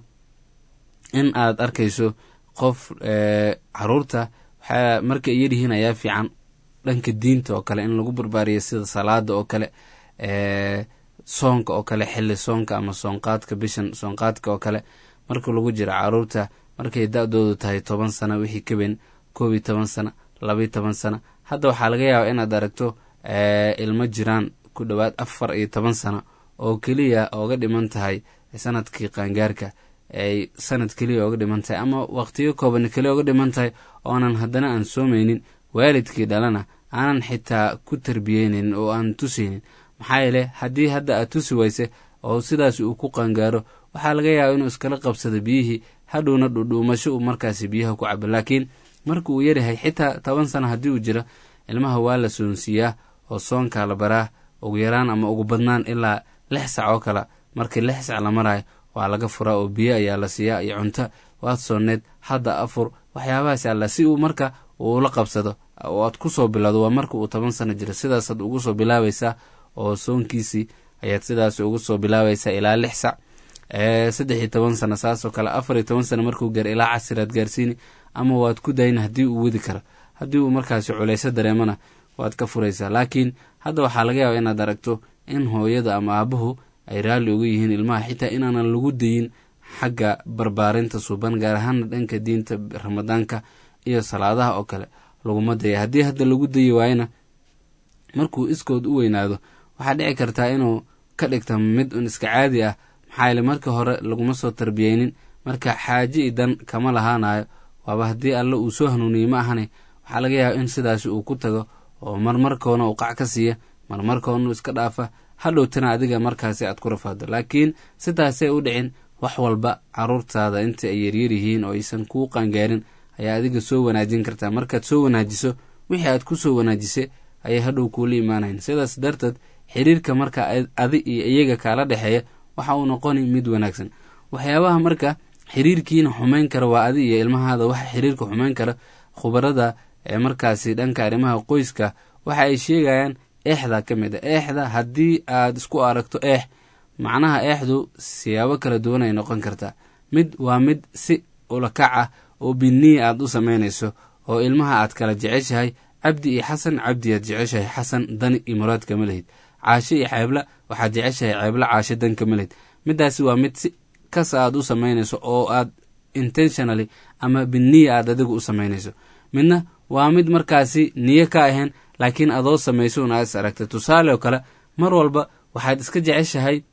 in aad arkayso qof caruurta waxaa markay yaryihiin ayaa fiican dhanka diinta oo kale in lagu barbaariyo, sida salaada oo kale, soonka oo kale, xilli soonka ama soonqaadka bishan soonqaadka oo kale marka lagu jiro caruurta markay da-doodu tahay toban sano wixii ka weyn, koob iyo toban sano, labaiyo toban sano. hadda waxaa laga yaabaa inaad aragto ilmo jiraan ku dhowaad afar iyo toban sano oo keliya ooga dhiman tahay sanadkii qaangaarka, ay sanad keliya ooga dhiman tahay ama waqtiyo kooban keliya ooga dhiman tahay, oonan haddana aan soomeynin, waalidkii dhalana aanan xitaa ku tarbiyeynin oo aan tusaynin. maxaa yeele haddii hadda aad tusi wayse oo sidaas uu ku qaangaaro, waxaa laga yaaba inuu iskala qabsado biyihii, hadhowna dhudhuumasho uu markaasi biyaha ku cabo. laakiin marka uu yaryahay xitaa toban sano haddii uu jiro, ilmaha waa la soonsiiyaa oo soonkaa la baraa ugu yaraan ama ugu badnaan ilaa lix sac oo kale. markii lix sac la maraayo waa laga furaa oo biyo ayaa la siiyaa iyo cunto, waad sooneed hadda afur, waxyaabahaas alla si uu marka uu la qabsado oo aad ku soo bilowdo. waa marka uu toban sano jiro, sidaasaad ugu soo bilaabaysaa oo soonkiisii ayaad sidaas ugu soo bilaabaysaa ilaa lix sac. saddex iyo toban sano saasoo kale, afar iyo toban sano markuu gaar ilaa casiraad gaarsiini, ama waad ku dayna haddii uu wadi karo. haddii uu markaasi culayso dareemana waad ka furaysaa. laakiin hadda waxaa laga yaaba inaad aragto in hooyada ama aabuhu ay raalli uga yihiin ilmaha, xitaa inaanan lagu dayin xagga barbaarinta suuban, gaar ahaana dhanka diinta ramadaanka iyo salaadaha oo kale laguma daya. haddii hadda lagu dayi waayana, markuu iskood u weynaado waxaa dhici kartaa inuu ka dhigta mid un iska caadi ah. maxaa yeele markii hore laguma soo tarbiyeynin, marka xaaje idan kama lahaanayo. waaba haddii alle uu soo hanuuniyey ma ahane, waxaa laga yaaba in sidaasi uu ku tago oo marmarkoona uu qac ka siiya, marmarkoona uu iska dhaafa, hadhowtana adiga markaasi aad ku rafaado. laakiin sidaasay u dhicin, wax walba caruurtaada inta ay yaryar yihiin oo aysan kuu qaangaarin ayaa adiga soo wanaajin kartaa. markaad soo wanaajiso wixii aad ku soo wanaajisay ayay hadhow kuula imaanayn. sidaas darteed xiriirka marka adi iyo iyaga kaala dhexeeya waxa uu noqoni mid wanaagsan. waxyaabaha marka xiriirkiina xumayn kara waa adi iyo ilmahaada. waxa xiriirka xumayn kara khubarada ee markaasi dhanka arrimaha qoyska waxa ay sheegayaan eexda ka mid a. eexda haddii aad isku aragto eex, macnaha eexdu siyaabo kala duwan ay noqon kartaa. mid waa mid si ulakac ah oo biniya aad u samaynayso oo ilmaha aad kala jeceshahay. cabdi iyo xasan, cabdi aad jeceshahay xasan, dani iyo muraad kama lehid. caashe iyo ceebla waxaad jeceshahay ceebla, caashe dan kama lehid. midaasi waa mid si kas aad u samaynayso oo aad intentionally ama biniya aad adigu u samaynayso. midna waa mid markaasi niyo ka ahayn laakiin adoo samayso un aad is aragtay. tusaale oo kale, mar walba waxaad iska jeceshahay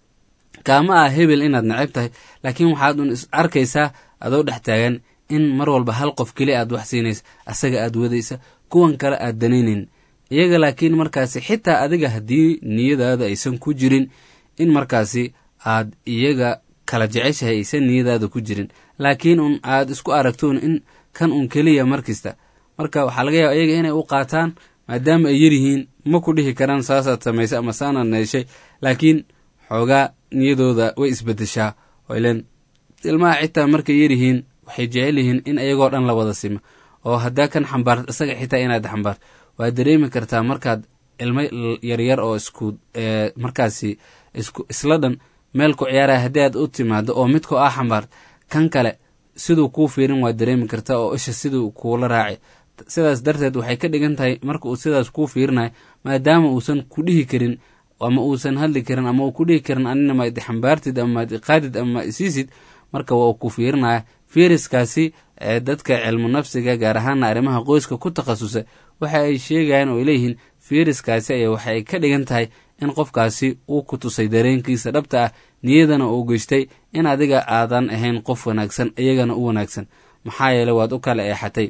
kaama ah hebel inaad neceb tahay, laakiin waxaad un is arkaysaa adoo dhex taagan in mar walba hal qof keli aad wax siinaysa, asaga aad wadaysa, kuwan kale aad danaynayn iyaga. laakiin markaasi xitaa adiga haddii niyadaada aysan ku jirin in markaasi aad iyaga kala jeceshahay aysan niyadaada ku jirin, laakiin un aad isku aragtoon in kan un keliya markasta, marka waxaa laga yaaba iyaga inay u qaataan maadaama ay yaryihiin ma ku dhihi karaan saasaad samaysay ama saanaad neeshay, laakiin xoogaa niyadooda way isbedeshaa. oo ileen ilmaha xitaa markay yaryihiin waxay jecel yihiin in iyagoo dhan la wada simo, oo haddaa kan xambaart isaga xitaa inaad xambaart waad dareemi kartaa. markaad ilmo yaryar oo isku markaasi isku isla dhan meel ku ciyaaraya haddii aad u timaado oo midkoo ah xambaart, kan kale siduu kuu fiirin waad dareemi kartaa oo isha siduu kuula raaci. sidaas darteed waxay ka dhigan tahay marka uu sidaas kuu fiirinayo, maadaama uusan ku dhihi karin ama uusan hadli karin ama uu ku dhihi karin anina maad xambaartid ama maad iqaadid ama ma isiisid, marka waa uu ku fiirinaya. fiiriskaasi ee dadka cilmu nafsiga gaar ahaana arrimaha qoyska ku takhasusay waxa ay sheegayaan oo ay leeyihiin fiiriskaasi ayaa waxa ay ka dhigan tahay in qofkaasi uu ku tusay dareenkiisa dhabta ah, niyadana uu geystay in adiga aadan ahayn qof wanaagsan iyagana u wanaagsan. maxaa yeelay waad u kala eexatay.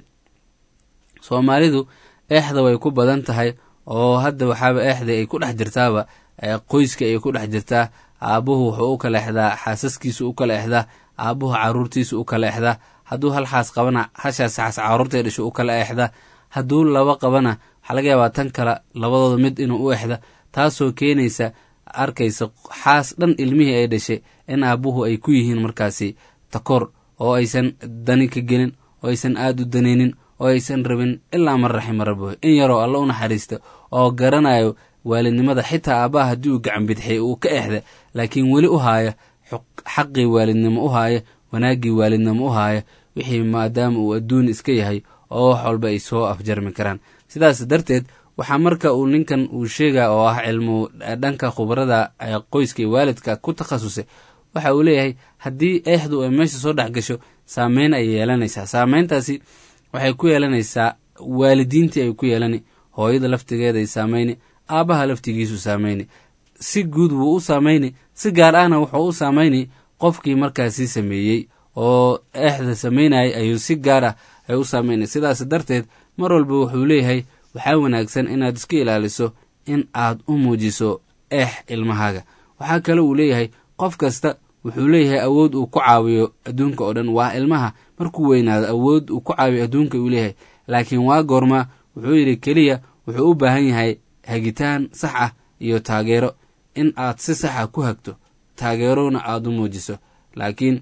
soomaalidu eexda way ku badan tahay oo hadda waxaaba eexda ay ku dhex jirtaaba qoyska ay ku dhex jirtaa. aabbuhu wuxuu u kala exdaa, xaasaskiisu u kala exdaa, aabbuhu caruurtiisu u kala exdaa. hadduu hal xaas qabana hashaas xaas caruurtay dhasho u kala exdaa. hadduu laba qabana waxaa laga yaabaa tan kale labadooda mid inuu u exda, taasoo keenaysa arkaysa xaas dhan ilmihii ay dhashay in aabbuhu ay ku yihiin markaasi takor oo aysan dani ka gelin, oo aysan aada u danaynin, oo aysan rabin ilaa man raxima rabbuhu, in yaroo alla u naxariista oo garanayo waalidnimada. xitaa aabbaha haddii uu gacan bidxay uu ka exda, laakiin weli u haaya xaqii waalidnimo u haaya, wanaaggii waalidnimo u haaya, wixii maadaama uu adduun iska yahay oo wax walba ay soo afjarmi karaan. sidaas darteed waxaa marka uu ninkan uu sheega oo ah cilmu dhanka khubarada qoyska iyo waalidka ku takhasusay, waxa uu leeyahay haddii eexdu ay meesha soo dhex gasho saameyn ay yeelanaysaa. saameyntaasi waxay ku yeelanaysaa waalidiintii ay ku yeelani, hooyada laftigeeda ay saameyni, aabbaha laftigiisu saameyni, si guud wuu u saameyni, si gaar ahna wuxuu u saameyni qofkii markaasi sameeyey oo eexda sameynayay ayuu si gaar ah ay u saameynay. sidaas darteed mar walba wuxuu leeyahay waxaa wanaagsan inaad iska ilaaliso in aad u muujiso eex ilmahaaga. waxaa kale uu leeyahay qof kasta wuxuu leeyahay awood uu ku caawiyo adduunka oo dhan. waa ilmaha markuu weynaado awood uu ku caawiyo adduunka uu leeyahay, laakiin waa goorma wuxuu yidhi keliya wuxuu u baahan yahay hagitaan sax ah iyo taageero, in aad si saxa ku hagto, taageerona aad u muujiso. laakiin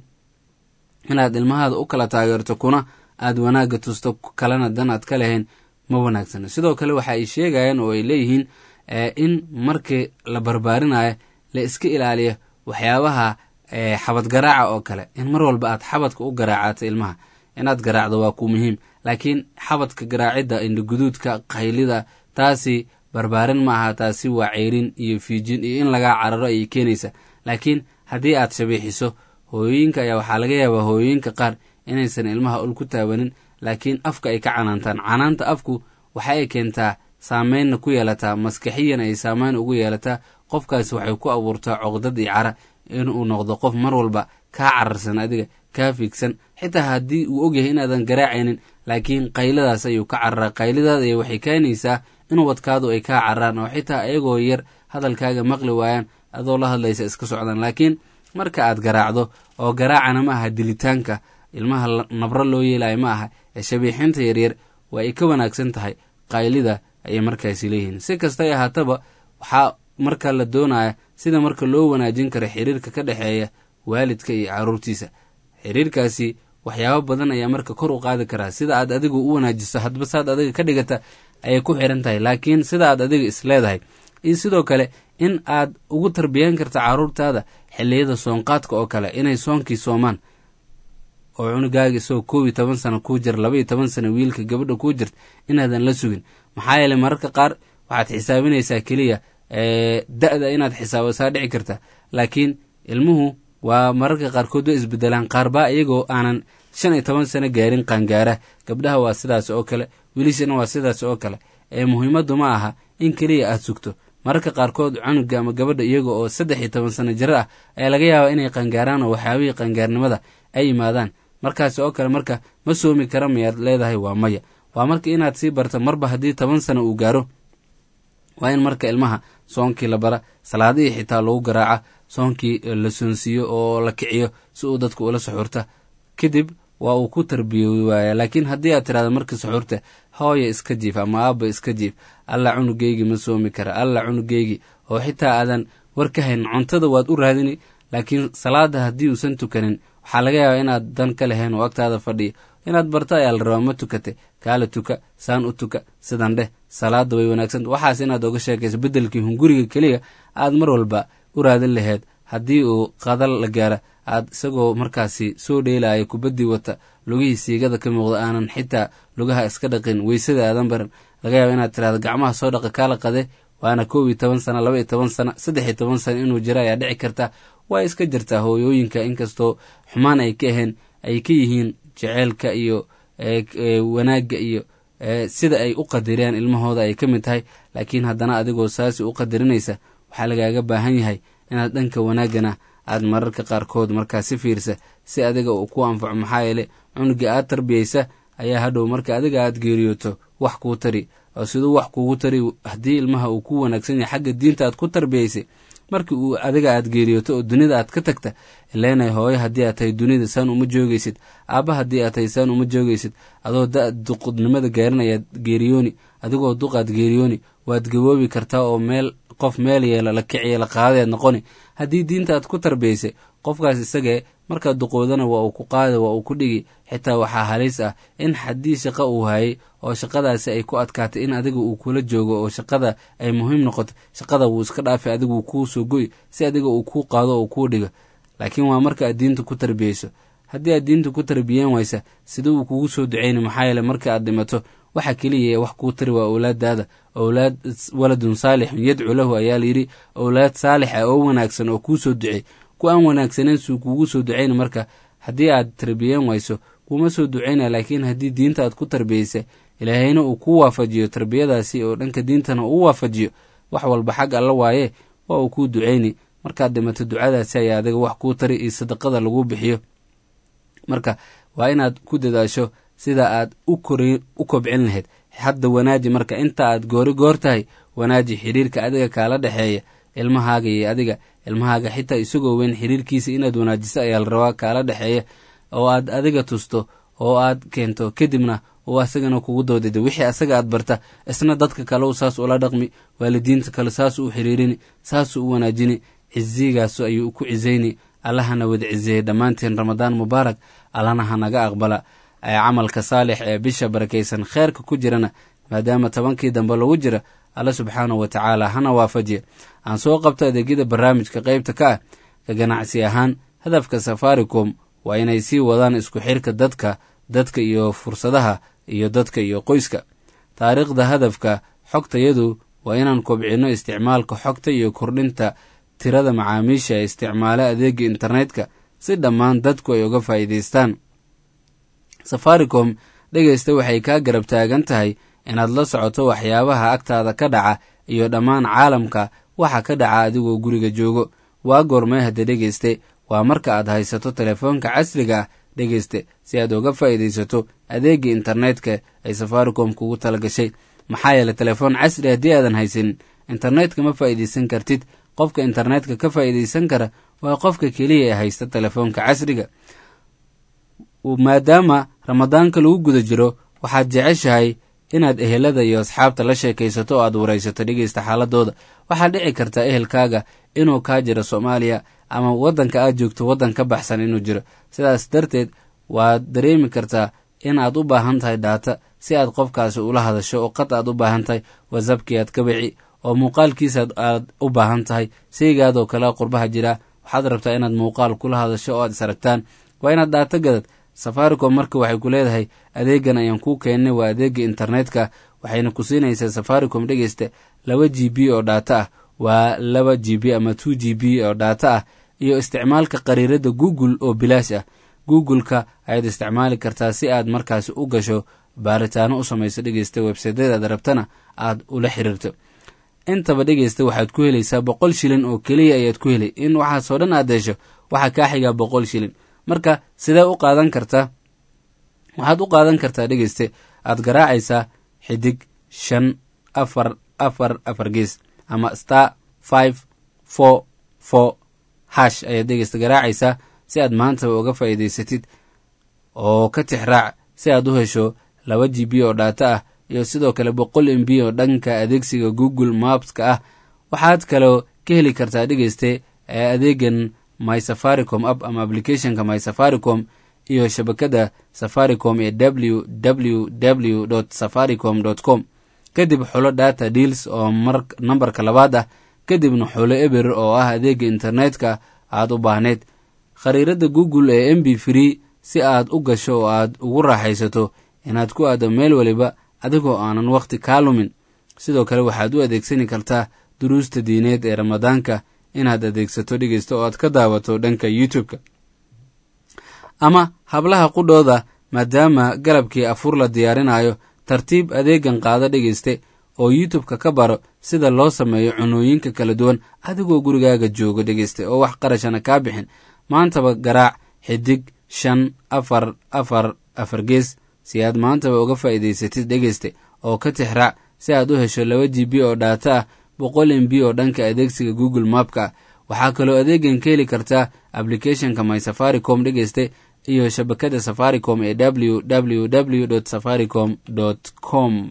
inaad ilmahaada u kala taageerto kuna aad wanaagga tusto kalena dan aad ka lahayn ma wanaagsano. sidoo kale waxa ay sheegayaan oo ay leeyihiin in markii la barbaarinayo la iska ilaaliyo waxyaabaha xabad garaaca oo kale, in mar walba aad xabadka u garaacato ilmaha. inaad garaacdo waa ku muhiim, laakiin xabadka garaacidda indhaguduudka qaylida taasi barbaarin ma aha, taasi waa ceyrin iyo fiijin iyo in lagaa cararo ayay keenaysa. laakiin haddii aad shabiixiso, hooyooyinka ayaa waxaa laga yaabaa hooyooyinka qaar inaysan ilmaha ul ku taabanin, laakiin afka ay ka canaantaan. canaanta afku waxa ay keentaa saameynna ku yeelataa, maskaxiyan ay saameyn ugu yeelataa. qofkaasi waxay ku abuurtaa coqdad iyo cara inuu noqdo qof mar walba kaa cararsan adiga, kaa fiigsan, xitaa haddii uu ogyahay inaadan garaacaynin, laakiin qayladaas ayuu ka cararaa. qayladaada ay waxay keenaysaa in wadkaadu ay kaa cararaan oo xitaa ayagoo yar hadalkaaga maqli waayaan, adoo la hadlaysa iska socdaan. laakiin marka aad garaacdo oo garaacana ma aha dilitaanka ilmaha nabro loo yeelayo ma aha ee shabiixinta yaryar waa ay ka wanaagsan tahay qaylida ayay markaasi leeyihiin. si kastay ahaataba waxaa marka la doonaya sida marka loo wanaajin karo xiriirka ka dhexeeya waalidka iyo caruurtiisa. xiriirkaasi waxyaabo badan ayaa marka kor u qaadi karaa. sida aad adigu u wanaajiso hadba saad adiga ka dhigata ayay ku xiran tahay, laakiin sida aad adiga isleedahay iyo sidoo kale in aad ugu tarbiyan karta caruurtaada xilliyada soonqaadka oo kale inay soonkii soomaan oo cunugaaga isagoo koob iyo toban sano kuu jir laba iyo toban sano wiilka gabadha kuu jirta inaadan la sugin. maxaa yeeley mararka qaar waxaad xisaabinaysaa keliya da-da inaad xisaabasaa dhici karta, laakiin ilmuhu waa mararka qaarkood way isbedelaan. qaarbaa iyagoo aanan shan iyo toban sano gaarin qaangaara, gabdhaha waa sidaas oo kale, wiilishana waa sidaas oo kale. ee muhiimaddu ma aha in keliya aad sugto. mararka qaarkood cunuga ama gabadha iyaga oo saddex iyo toban sano jiro ah ayaa laga yaabaa inay qaangaaraan oo waxyaabihii qaangaarnimada ay yimaadaan. markaas oo kale marka ma soomi kara miyaad leedahay? waa maya. waa marka inaad sii barta marba haddii toban sano uu gaaro waa in marka ilmaha soonkii la bara, salaadihii xitaa lagu garaaca, soonkii la soonsiiyo oo la kiciyo si uu dadku ula suxuurta. kadib waa uu ku tarbiyoobi waaya. laakiin haddii aad tirahda marka suxuurta hooya iska jiif ama aabba iska jiif, alla cunugeygi ma soomi kara, alla cunugeygi, oo xitaa aadan war ka hayn cuntada waad u raadini, laakiin salaada haddii uusan tukanin waxaa laga yaabaa inaad dan ka lahayn oo agtaada fadhiyo. inaad barto ayaa la rabaa. ma tukate, kaala tuka, saan u tuka, sidan dheh, salaada way wanaagsan. waxaas inaad oga sheekayso bedelkii hunguriga keliya aad mar walba u raadin laheyd. haddii uu qadal la gaara aad isagoo markaasi soo dheelaya kubaddii wata, lugihii siigada ka muuqda, aanan xitaa lugaha iska dhaqin, weysada aadan baran, laga yaaba inaad tirahdo gacmaha soo dhaqa kaala qade, waana koob iyo toban sano laba iyo toban sano saddex iyo toban sano inuu jiro ayaa dhici karta. waa iska jirtaa hooyooyinka inkastoo xumaan ay ka ahayn ay ka yihiin jeceelka iyo wanaagga iyo sida ay u qadiriyaan ilmahooda ay ka mid tahay, laakiin haddana adigoo saasi u qadarinaysa waxaa lagaaga baahan yahay inaad dhanka wanaaggana aad mararka qaarkood markaa si fiirsa si adiga uu ku anfaco. maxaa yeele cunuga aad tarbiyaysa ayaa hadhow marka adiga aad geeriyooto wax kuu tari. oo siduu wax kuugu tari haddii ilmaha uu ku wanaagsan yahay xagga diinta aad ku tarbiyaysay, markii uu adiga aad geeriyooto oo dunida aad ka tagta, ileenay hooyo haddii aad tahay dunida saan uma joogaysid, aabba haddii aad tahay saan uma joogaysid. adoo da duqudnimada gaarinayaad geeriyooni, adigoo duqaad geeriyooni, waad gaboobi kartaa oo meel qof meel yeela la kiciya la qaadayaad noqoni. haddii diinta aad ku tarbiyaysay qofkaas isagee markaad duqoodana waa uu ku qaada, waa uu ku dhigi. xitaa waxaa halis ah in haddii shaqo uu hayay oo shaqadaasi ay ku adkaatay in adiga uu kula joogo oo shaqada ay muhiim noqoto, shaqada wuu iska dhaafay, adiga uu kuu soo goy si adiga uu kuu qaado oo kuu dhigo. laakiin waa marka aad diinta ku tarbiyayso. haddii aad diinta ku tarbiyeen waysa sida uu kugu soo duceyni. maxaa yeele marka aad dhimato waxa keliya wax kuu tari waa owlaadaada. owlaad waladun saalixun yadcu lahu ayaa layidhi, owlaad saalixa oo wanaagsan oo kuu soo ducey. ku aan wanaagsaneen suu kugu soo duceyni. marka haddii aad tarbiyeen wayso kuma soo duceyna, laakiin haddii diinta aad ku tarbiyaysa ilaahayna uu ku waafajiyo tarbiyadaasi oo dhanka diintana uu waafajiyo, wax walba xag alla waaye waa uu kuu duceyni. markaad dhimato ducadaasi ayaa adiga wax kuu tari iyo sadaqada lagu bixiyo. marka waa inaad ku dadaasho sida aad u kobcin lahayd. hadda wanaaji marka inta aad goori goor tahay, wanaaji xiriirka adiga kaala dhexeeya ilmahaaga iyo adiga. ilmahaaga xitaa isagoo weyn xiriirkiisa inaad wanaajiso ayaa la rabaa kaala dhexeeya, oo aad adiga tusto oo aad keento, kadibna uu asagana kugu doodida wixii asaga aad barta. isna dadka kale u saas ula dhaqmi, waalidiinta kale saasuu u xiriirini, saasuu u wanaajini. cizigaas ayuu ku cizayni. allahana wada cizeeyey dhammaanteen. ramadaan mubaarak. allahna hanaga aqbala camalka saalix ee bisha barakaysan kheerka ku jirana, maadaama tobankii dambe lagu jira, alla subxaanahu wa tacaala hana waafajiya. aan soo qabto adeegyada barnaamijka qaybta ka ah ka ganacsi ahaan. hadafka safaricom waa inay sii wadaan isku xirka dadka dadka iyo fursadaha iyo dadka iyo qoyska. taariikhda hadafka xogtayadu waa inaan kobcino isticmaalka xogta iyo kordhinta tirada macaamiisha ee isticmaala adeega internetka si dhammaan dadku ay uga faa'iidaystaan. safaricom dhegaysta waxay kaa garab taagan tahay inaad la socoto waxyaabaha agtaada ka dhaca iyo dhammaan caalamka waxa ka dhaca adigoo guriga joogo. waa goormee hadda dhegayste? waa marka aad haysato telefoonka casriga ah dhegayste, si aad uga faa'iidaysato adeega internetka ay safaricom kugu tala gashay. maxaa yeele telefoon casri haddii aadan haysanin internetka ma faa'iidaysan kartid. qofka internetka ka faa'iidaysan kara waa qofka keliya ee haysta telefoonka casriga. maadaama ramadaanka lagu guda jiro waxaad jeceshahay inaad ehelada iyo asxaabta la sheekaysato oo aad waraysato dhegeysta xaaladooda. waxaa dhici kartaa ehelkaaga inuu kaa jiro soomaaliya ama waddanka aad joogto waddan ka baxsan inuu jiro. sidaas darteed waad dareemi kartaa in aad u baahan tahay dhaata si aad qofkaasi ula hadasho, oo qad aad u baahan tahay whatsappkii aad ka bici, oo muuqaalkiisa aad u baahan tahay saygaadoo kale qurbaha jira waxaad rabtaa inaad muuqaal kula hadasho oo aad is aragtaan, waa inaad dhaata gadad. safaricom marka waxay ku leedahay adeegan ayaan kuu keennay, waa adeega internetka, waxayna ku siinaysaa safaricom dhegeysta laba g b oo dhaata ah, waa laba g b ama two g b oo dhaata ah, iyo isticmaalka qariirada google oo bilaash ah. google-ka ayaad isticmaali kartaa si aad markaasi u gasho baaritaano u samayso dhegeysta websaydyada aad rabtana aad ula xiriirto. intaba dhegeysta waxaad ku helaysaa boqol shilin oo keliya ayaad ku helay. in waxaasoo dhan aad hesho waxaa kaa xigaa boqol shilin. marka sidee u qaadan kartaa? waxaad u qaadan kartaa dhegeyste aad garaacaysaa xidig shan afar afar afar gees ama star five four four hash ayaad dhegeysta garaacaysaa si aad maantaba uga faa'iidaysatid oo ka tixraac si aad u hesho laba g b oo dhaata ah iyo sidoo kale boqol m b oo dhanka adeegsiga google mapska ah. waxaad kaloo ka heli kartaa dhegeyste adeegan my safaricom app ama applicationka my safaricom iyo shabakada safaricom ee w w w dot safaricom dot com. kadib xulo data deals oo mar nambarka labaad ah, kadibna xulo eber oo ah adeega internetka aad u baahneed. khariirada google ee m b free si aad u gasho oo aad ugu raaxaysato inaad ku aado meel waliba adigoo aanan waqti kaa lumin. sidoo kale waxaad u adeegsani kartaa duruusta diineed ee ramadaanka inaad adeegsato dhegeysta oo aad ka daawato dhanka youtube-ka ama hablaha qudhooda. maadaama galabkii afur la diyaarinayo, tartiib adeegan qaado dhegeyste oo youtube-ka ka baro sida loo sameeyo cunooyinka kala duwan adigoo gurigaaga joogo dhegeyste oo wax qarashana kaa bixin. maantaba garaac xidig shan afar afar afar gees si aad maantaba uga faa'iidaysatid dhegeyste oo ka tixraac si aad u hesho laba g b oo dhaata ah, boqol m b oo dhanka adeegsiga google mapka ah. waxaa kaloo adeegan ka heli kartaa applicationka my safaricom dhegeyste iyo shabakada safaricom ee w w w dot safaricom dot com.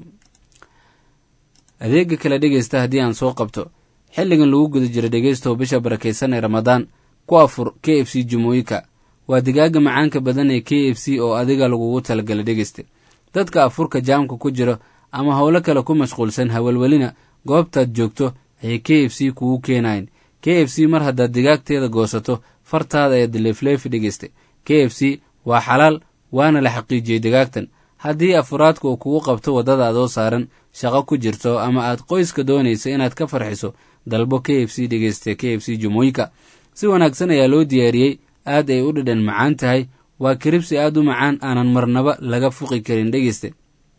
adeega kale dhegeysta haddii aan soo qabto, xilligan lagu guda jiro dhegeysto bisha barakaysan ee ramadaan, ku afur k f c jumooyinka. waa digaaga macaanka badan ee k f c oo adiga lagugu talagalay dhegeyste. dadka afurka jaamka ku jiro ama howlo kale ku mashquulsan hawalwelina goobtaad joogto ayay k f c kugu keenayn. k f c mar haddaad digaagteeda goosato fartaada ayaad leefleefi dhegeyste. k f c waa xalaal waana la xaqiijiyey digaagtan. haddii afuraadka uu kugu qabto waddada adoo saaran shaqo ku jirto ama aad qoyska doonaysa inaad ka farxiso, dalbo k f c dhegeyste. k f c jumooyinka si wanaagsan ayaa loo diyaariyey, aad ay u dhadhan macaan tahay. waa kiribsi aad u macaan aanan marnaba laga fuqi karin dhegeyste.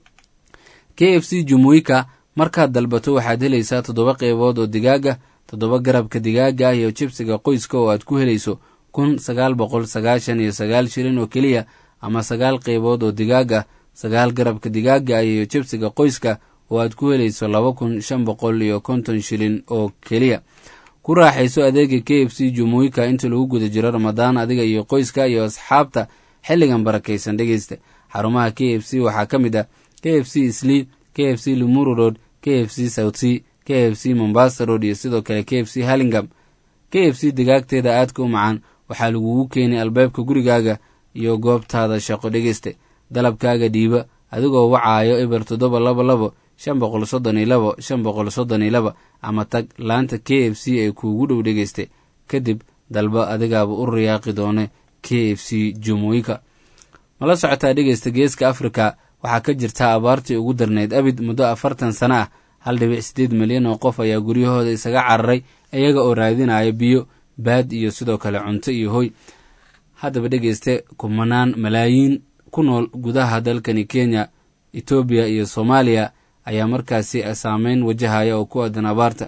k f c jumooyinka markaad dalbato waxaad helaysaa toddoba qeybood oo digaaga, toddoba garabka digaaga ah iyo jibsiga qoyska oo aad ku helayso kun sagaal boqol sagaashan iyo sagaal shilin oo keliya, ama sagaal qeybood oo digaaga, sagaal garabka digaaga ah iyo jibsiga qoyska oo aad ku helayso laba kun shan boqol iyo konton shilin oo keliya. ku raaxayso adeega k f c jumooyinka inta lagu guda jiro ramadaan adiga iyo qoyska iyo asxaabta xilligan barakaysan dhegeysta. xarumaha k f c waxaa ka mid ah k f c Eastleigh, k f c Limuru Road, k f c South Sea, k f c Mombasa Road iyo sidoo kale k f c Hurlingham. k f c digaagteeda aadka u macaan waxaa lagugu keenay albaabka gurigaaga iyo goobtaada shaqo dhegeyste. dalabkaaga dhiiba adigoo wacaayo eber toddoba laba labo shan boqol soddon iyo labo shan boqol soddon iyo laba ama tag laanta k f c ee kuugu dhow dhegeyste. kadib dalba adigaaba u riyaaqi doone k f c jumooyinka. mala socotaa dhegeysta, geeska afrika waxaa ka jirta abaartii ugu darneyd abid muddo afartan sano ah. hal dhibic sideed milyan oo qof ayaa guryahooda isaga cararay iyaga oo raadinaya biyo, baad iyo sidoo kale cunto iyo hoy. haddaba dhegeyste, kumanaan malaayiin ku nool gudaha dalkani kenya, etoobiya iyo soomaaliya ayaa markaasi saameyn wajahaya oo ku aadan abaarta.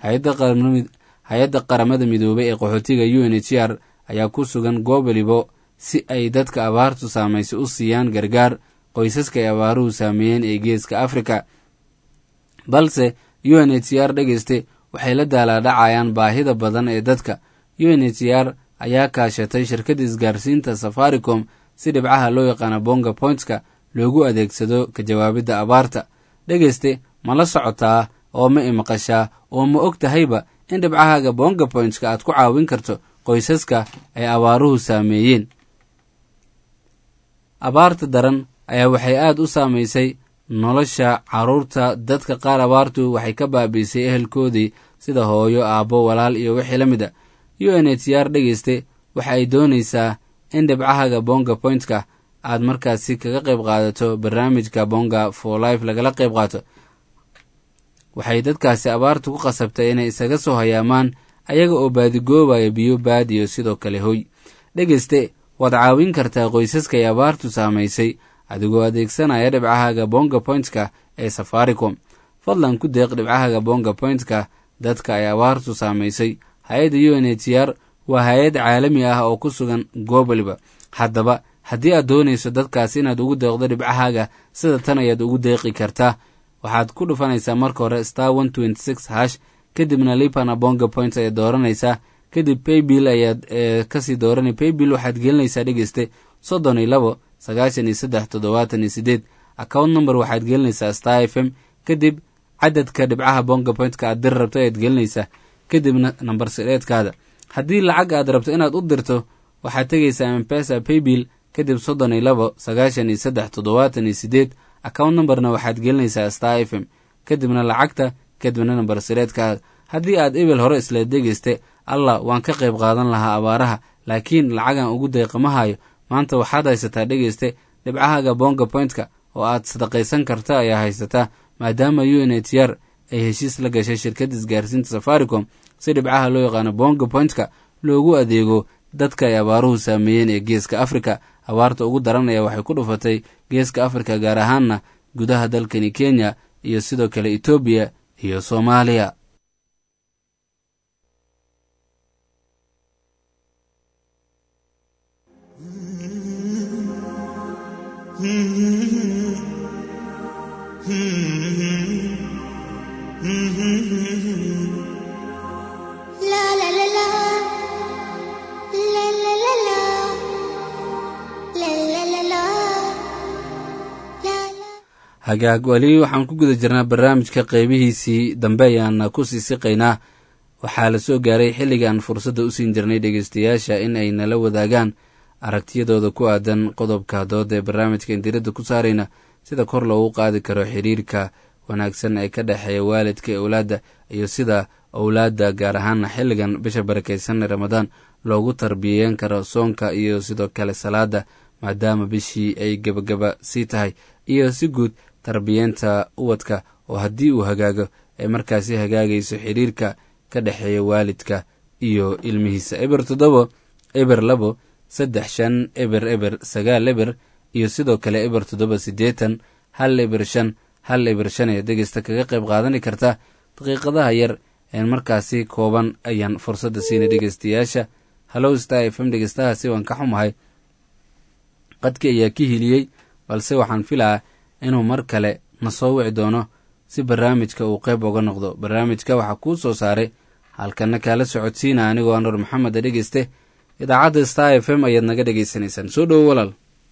hay-adda qaramada midoobay ee qaxootiga u n h r ayaa ku sugan goob walibo si ay dadka abaartu saamaysay u siiyaan gargaar qoysaska ay abaaruhu saameeyeen ee geeska afrika. balse u n h r dhegeyste waxay la daalaadhacayaan baahida badan ee dadka. u n h r ayaa kaashatay shirkadda isgaarsiinta safaricom si dhibcaha loo yaqaano bonga pointska loogu adeegsado ka jawaabidda abaarta. dhegayste ma la socotaa oo ma imaqashaa oo ma og tahayba in dhibcahaaga bonga pointska aad ku caawin karto qoysaska ay abaaruhu saameeyeen. abaarta daran ayaa waxay aad u saamaysay nolosha carruurta. dadka qaar abaartu waxay ka baabiisay ehelkoodii sida hooyo, aabbo, walaal iyo wixii la mid a. u n h r dhegayste waxa ay doonaysaa in dhibcahaga bonga pointka aad markaasi kaga qayb qaadato barnaamijka bonga for life lagala qayb qaato. waxay dadkaasi abaartu ku qasabtay inay isaga soo hayaamaan ayaga oo baadigoobaya biyo, baad iyo sidoo kale hoy. dhegayste waad caawin kartaa qoysaska ay abaartu saamaysay adigoo adeegsanaya dhibcahaga bonga pointska ee safaricom. fadlan ku deeq dhibcahaga bonga pointka dadka ay abaartu saamaysay. hay-adda u n h r waa hay-ad caalami ah oo ku sugan goob waliba. haddaba haddii aad doonayso dadkaas inaad ugu deeqdo dhibcahaaga sida tan ayaad ugu deeqi kartaa. waxaad ku dhufanaysaa marka hore star one twenty six hash kadibna lipana bonga point ayaad dooranaysaa. kadib paybill ayaad kasii dooranay. paybill waxaad gelinaysaa dhegeyste soddon iyo labo sagaashan iyo saddex toddobaatan iyo sideed. account number waxaad gelinaysaa star f m. kadib cadadka dhibcaha bonga pointka aad dir rabto ayaad gelinaysaa. kadibna nambar sideedkaada. haddii lacag aad rabto inaad u dirto waxaad tegaysaa mpesa paybill kadib soddon iyo labo sagaashan iyo saddex toddobaatan iyo sideed. account numberna waxaad gelinaysaa star f m kadibna lacagta kadibna nambar sideedkaada. haddii aad ebel hore isla dhegayste allah waan ka qayb qaadan lahaa abaaraha laakiin lacagan ugu deeqama hayo, maanta waxaad haysataa dhegayste dhibcahaga bonga pointka oo aad sadaqaysan karta ayaa haysataa maadaama u n h r ay heshiis la gashay shirkadda isgaarsiinta safaricom si dhibcaha loo yaqaano bonga pointka loogu adeego dadka ay abaaruhu saameeyeen ee geeska afrika. abaarta ugu daran ayaa waxay ku dhufatay geeska afrika gaar ahaanna gudaha dalkani kenya iyo sidoo kale etoobiya iyo soomaaliya. hagaag weli waxaan ku guda jirnaa barnaamijka qaybihiisii dambe ayaana ku sii siqaynaa. waxaa la soo gaaray xilligaan fursadda u siin jirnay dhegaystayaasha in ay nala wadaagaan aragtiyadooda ku aadan qodobka dooda ee barnaamijka indiradda ku saarayna sida kor loogu qaadi karo xiriirka wanaagsan ee ka dhexeeya waalidka ee owlaadda iyo sida owlaadda gaar ahaana xilligan bisha barakaysan ee ramadaan loogu tarbiyeyn karo soonka iyo sidoo kale salaada maadaama bishii ay gebagaba sii tahay, iyo si guud tarbiyeenta ubadka oo haddii uu hagaago ay markaasi hagaagayso xiriirka ka dhexeeya waalidka iyo ilmihiisa. eber toddobo eber labo saddex shan eber eber sagaal eber iyo sidoo kale eber toddoba siddeetan hal eber shan hal eber shan ee dhegeysta kaga qayb qaadani karta. daqiiqadaha yar een markaasi kooban ayaan fursadda siinay dhegeystayaasha. hallow star f m dhegeystahaasi waan ka xumahay qadki ayaa ka hiliyey, balse waxaan filayaa inuu mar kale na soo wici doono si barnaamijka uu qayb uga noqdo. barnaamijka waxaa kuu soo saaray halkana kaala socodsiina anigoo anur maxamed a dhegeyste. idaacadda star f m ayaad naga dhegaysanaysaan. soo dhowo walaal.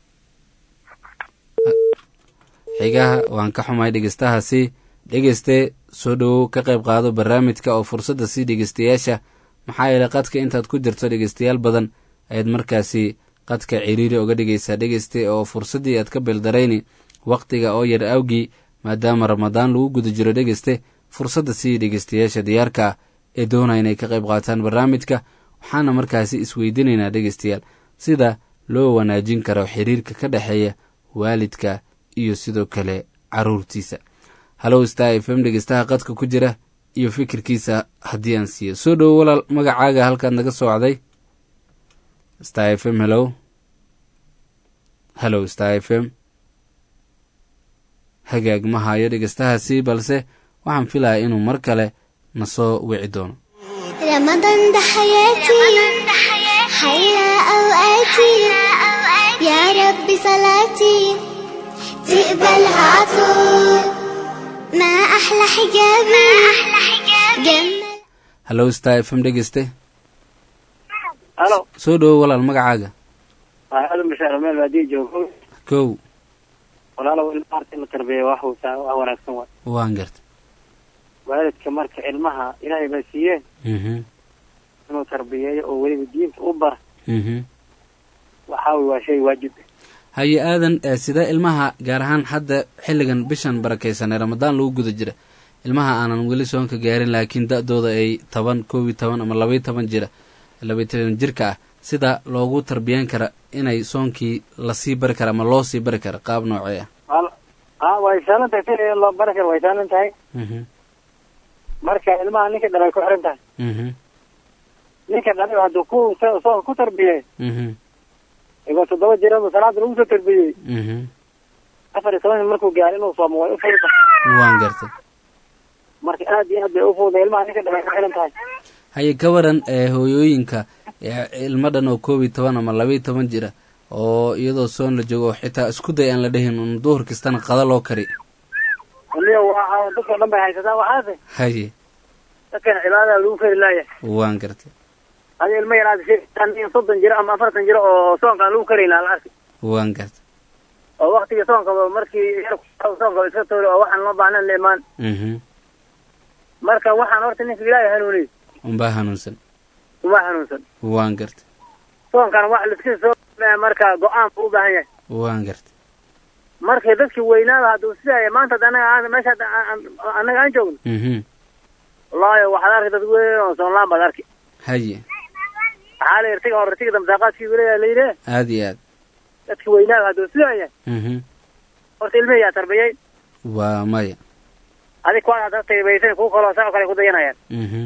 xigaha waan ka xumahay dhegeystahaasi. dhegeyste soo dhowow ka qayb qaado barnaamijka oo fursadda sii dhegeystayaasha, maxaa yeelay qadka intaad ku jirto dhegeystayaal badan ayaad markaasi qadka ciriiri oga dhigaysaa dhegeyste, oo fursaddii aad ka bildarayni wakhtiga oo yar awgii maadaama ramadaan lagu guda jiro dhegeyste. fursadda sii dhegeystayaasha diyaarka ah ee doonaya inay ka qayb qaataan barnaamijka. waxaana markaasi isweydiinaynaa dhegeystayaal sida loo wanaajin karo xiriirka ka dhexeeya waalidka iyo sidoo kale carruurtiisa. hallow star f m dhegeystaha qadka ku jira iyo fikirkiisa haddii aan siiyo. soo dhowo walaal, magacaaga halkaad naga socday. star f m hellow hallow star f m hagaag ma hayo dhegeystahaasi, balse waxaan filayaa inuu mar kale na soo wici doono. رمضان ده حياتي حيا أوقاتي يا رب صلاتي تقبلها عطول ما أحلى حجابي جنة hallo star f m dhegeyste halo soo dhowo walaal magacaaga aadan bishaar meel baadiyo joogo kow walaalow ilmaha in la tarbiyeeyo wax wax wanaagsan waa waan gartay waalidka marka ilmaha ilaahay baa siiyeen mhm inuu tarbiyeeyo oo weliba diinta u bar mhm waxa waa shay waajib haye aadan sida ilmaha gaar ahaan hadda xilligan bishan barakeysan ee ramadaan lagu guda jira ilmaha aanan weli soonka gaarin laakiin da-dooda ay toban koob iyo toban ama laba iyo toban jira laba iyo toban jirka ah sida loogu tarbiyan kara inay soonkii lasii bari kara ama loo sii bari kara qaab noocee ah ah way saalan tahay sida loo bari karo way saalan tahay mhm marka ilmaha ninka dhalay ku xiran tahay mhm ninka dhalay hadduu ku soo ku tarbiyey mhm igoo toddoba jira salaada lagu soo tarbiyey mhm afar iyo toban markuu gaaro inuu soomo way u fududa waan gartay marka aad iyo aad bay u fududa ilmaha ninka dhalay ku xiran tahay haye ka waran hooyooyinka ilma dhan oo koob iyo toban ama laba iyo toban jira oo iyadoo soon la joogo xitaa isku day aan la dhehin un duhur kastana qada loo kari aniga waa dadka dhan bay haysataa waxaase haye dadkan cibaadada lagu kari laayahay waan gartay adiga ilma yaraad sheegtaan soddon jiro ama afartan jiro oo soonka aan lagu karaynaa la arki waan gartay oo waktiga soonka markii soonka iska toori oo waxaan loo baahnayn la imaan mhm marka waxaan horta ninka ilaahay hanuuniy unbaa hanuunsan uma hanuunsan waan gartay soonkan wax liska soo marka go-aan buu u baahan yahay waan gartay markay dadkii weynaada hadduu sidaaya maanta anaga meesha annaga aan joogno mhm wallaahi waxaad arki dad weyn oo soonlaan baad arki haye waxaa la irtiga hor irtiga damsaaqaadkii wilayaa la yidhi aad iyo aad dadkii weynaada hadduu sidaaya mhm horta ilmihi yaa tarbiyey waa maya adig kuwaa tarbibaysan kuwa kaloo saa oo kale ku dayanayaan mhm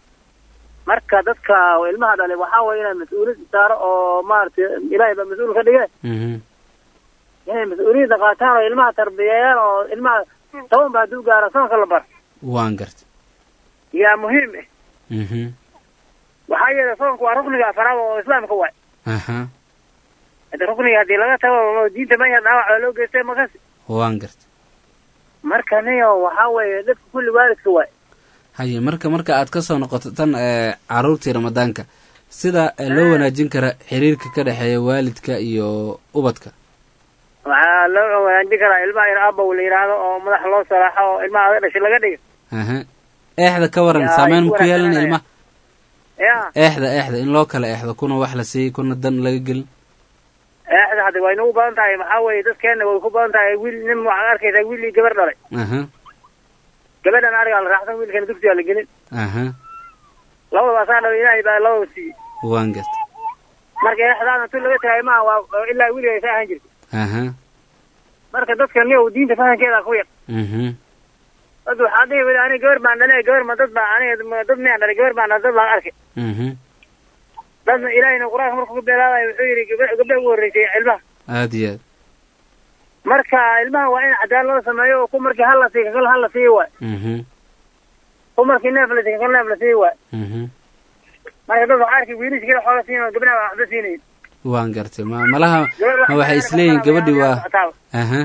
marka dadka ilmaha dhalay waxaa waye inay mas-uuliyad saaro oo maaragtay ilaahay baa mas-uul ka dhige mhm inay mas-uuliyadda qaataan oo ilmaha tarbiyeeyaan oo ilmaha toban ba hadduu gaaro soonka la bar waan gartay yaa muhiim ah mhm waxaa yeelay soonku waa rukniga afaraad oo islaamka waay aha hadda rukniga haddii laga tago diinta maya dhaawac oo loo geystay makasi waan gartay marka niyo waxaa weeye dadka kulli waalidka waay haye marka marka aad ka soo noqoto tan caruurtii ramadaanka sida loo wanaajin kara xiriirka ka dhexeeya waalidka iyo ubadka waxaa loo wanaajin karaa ilmaha in aabow la yidhaahdo oo madax loo salaaxo oo ilmaha ada dhashay laga dhiga aha eexda ka waran saameyn maku yeelan ilmaha ya eexda eexda in loo kala eexdo kuna wax la siiyey kuna dan laga gelin eexda hadda way nagu badan tahay maxaa weeye dadkeena way ku badan tahay wiil nin waxaad arkaysaa wiil iyo gabar dhalay aha gabadhan arigaa la raacsan wiilkana dugsigaa la gelin aha labadaba saa dhaw ilaahay baa labada siiyey waan gartay marka eexdaana tu laga tagay maaha waa ilaa wiliga sa ahaan jirta aha marka dadka niyow diinta fahankeeda ku yar mhm dad waxaa dhihi weli aniga gabar baan dhalay gabar ma dad baa aniga dad miyaan dhalay gabar baan dhalay dad baan arkay mhm dadna ilaahayna qur-aanka markuu ka beelaadayo wuxuu yidhi gab gabdha ugu horreysay ilmaha aad iyo aad marka ilmaha waa in cadaalad loo sameeyo oo ku markii hal la siiy kakal hal la siiyo waay mhm ku markii neef la siiy kakal neef la siiyo waay mhm marka dad waxaa arkay wiilish kale xoola siin oo gabdhaha waa waxba siinayn waan gartay ma malaha ma waxay isleeyihin gabadhii waa aha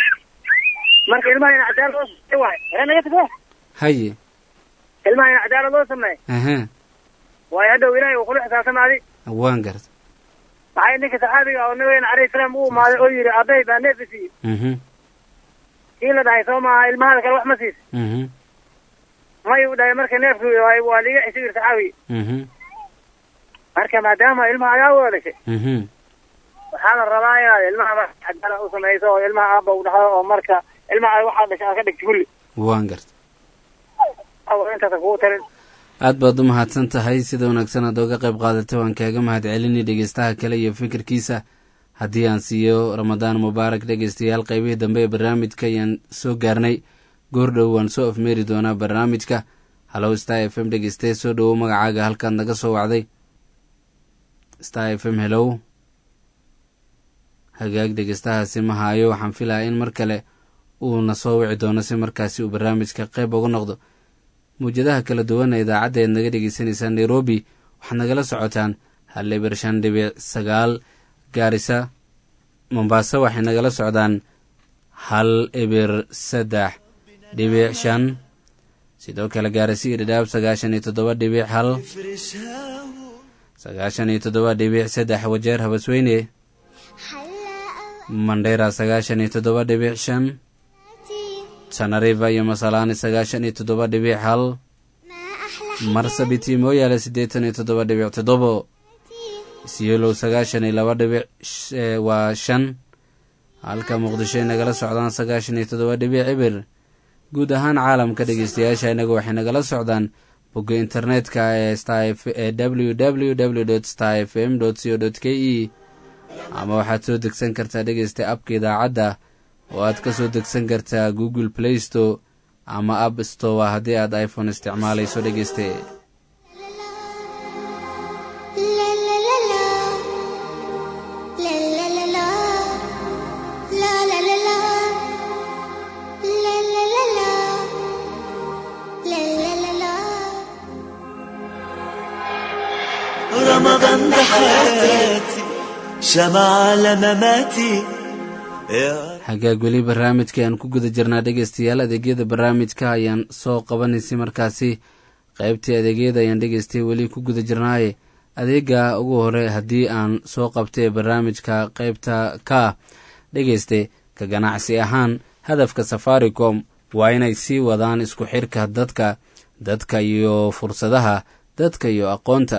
marka ilmaha in cadaalad loo sameeyo waay ee naga tago haye ilmaha in cadaalad loo sameeyo aha waayo hadhow ilaahay uu kula xisaabtamaadi waan gartay maxay ninka saxaabiga oo nabigeena alayhi salaam u imaaday oo yidhi aabbahay baa neefa siiyey mhm kii la dhahay soo maaha ilmahada kale wax ma siisa mhm may u dhahay marka neefku waa liiga xisi yiri saxaabiga mhm marka maadaama ilmaha ayaa u dhashay mhm waxaa la rabaa inaad ilmaha cadaalad u samayso oo ilmaha aabba u dhahdo oo marka ilmaha waxaa dhashay aad ka dhigta kulli waan gartay intaasa kugu tarin aad baad u mahadsan tahay sida wanaagsan aad ooga qayb qaadatay waan kaaga mahad celinay dhegeystaha kale iyo fikirkiisa haddii aan siiyo ramadaan mubaarak dhegeystayaal qaybihii dambe ee barnaamijka ayaan soo gaarnay goordhow waan soo afmeeri doonaa barnaamijka hallow star f m dhegeystaye soo dhowow magacaaga halkaad naga soo wacday star f m hellow hagaag dhegeystahaasi ma haayo waxaan filayaa in mar kale uuna soo wici doono si markaasi uu barnaamijka qayb uga noqdo mawjadaha kala duwan ee idaacadda eed naga dhegeysanaysaan nairobi waxaad nagala socotaan hal eber shan dhibic sagaal gaarisa mombaaso waxay nagala socdaan hal eber saddex dhibic shan sidoo kale gaarisiya dhadhaab sagaashan iyo toddoba dhibic hal sagaashan iyo toddoba dhibic saddex wajeer habasweyne mandheera sagaashan iyo toddoba dhibic shan tanariva iyo masalaani sagaashan iyo toddoba dhibic hal marsabiti mooyaale siddeetan iyo toddoba dhibic toddobo siyolow sagaashan iyo laba dhibic waa shan halka muqdisho ay nagala socdaan sagaashan iyo toddoba dhibic cibir guud ahaan caalamka dhegeystayaasha inaga waxay nagala socdaan bogga internetka ee ee w w w dot star f m dot co dot k e ama waxaad soo degsan kartaa dhegeysta abka idaacadda oo aad ka soo degsan kartaa google play store ama app store haddii aad iphone isticmaalayso dhegeyste رمضان ده حياتي شمعة لمماتي xagaag weli barnaamijka aan ku guda jirnaa dhegeystayaal adeegyada barnaamijka ayaan soo qabanaysay markaasi qaybtii adeegyada ayaan dhegeystay weli ku guda jirnaaye adeega ugu hore haddii aan soo qabtay barnaamijka qaybta ka dhegeyste ka ganacsi ahaan hadafka safaricom waa inay sii wadaan isku xirka dadka dadka iyo fursadaha dadka iyo aqoonta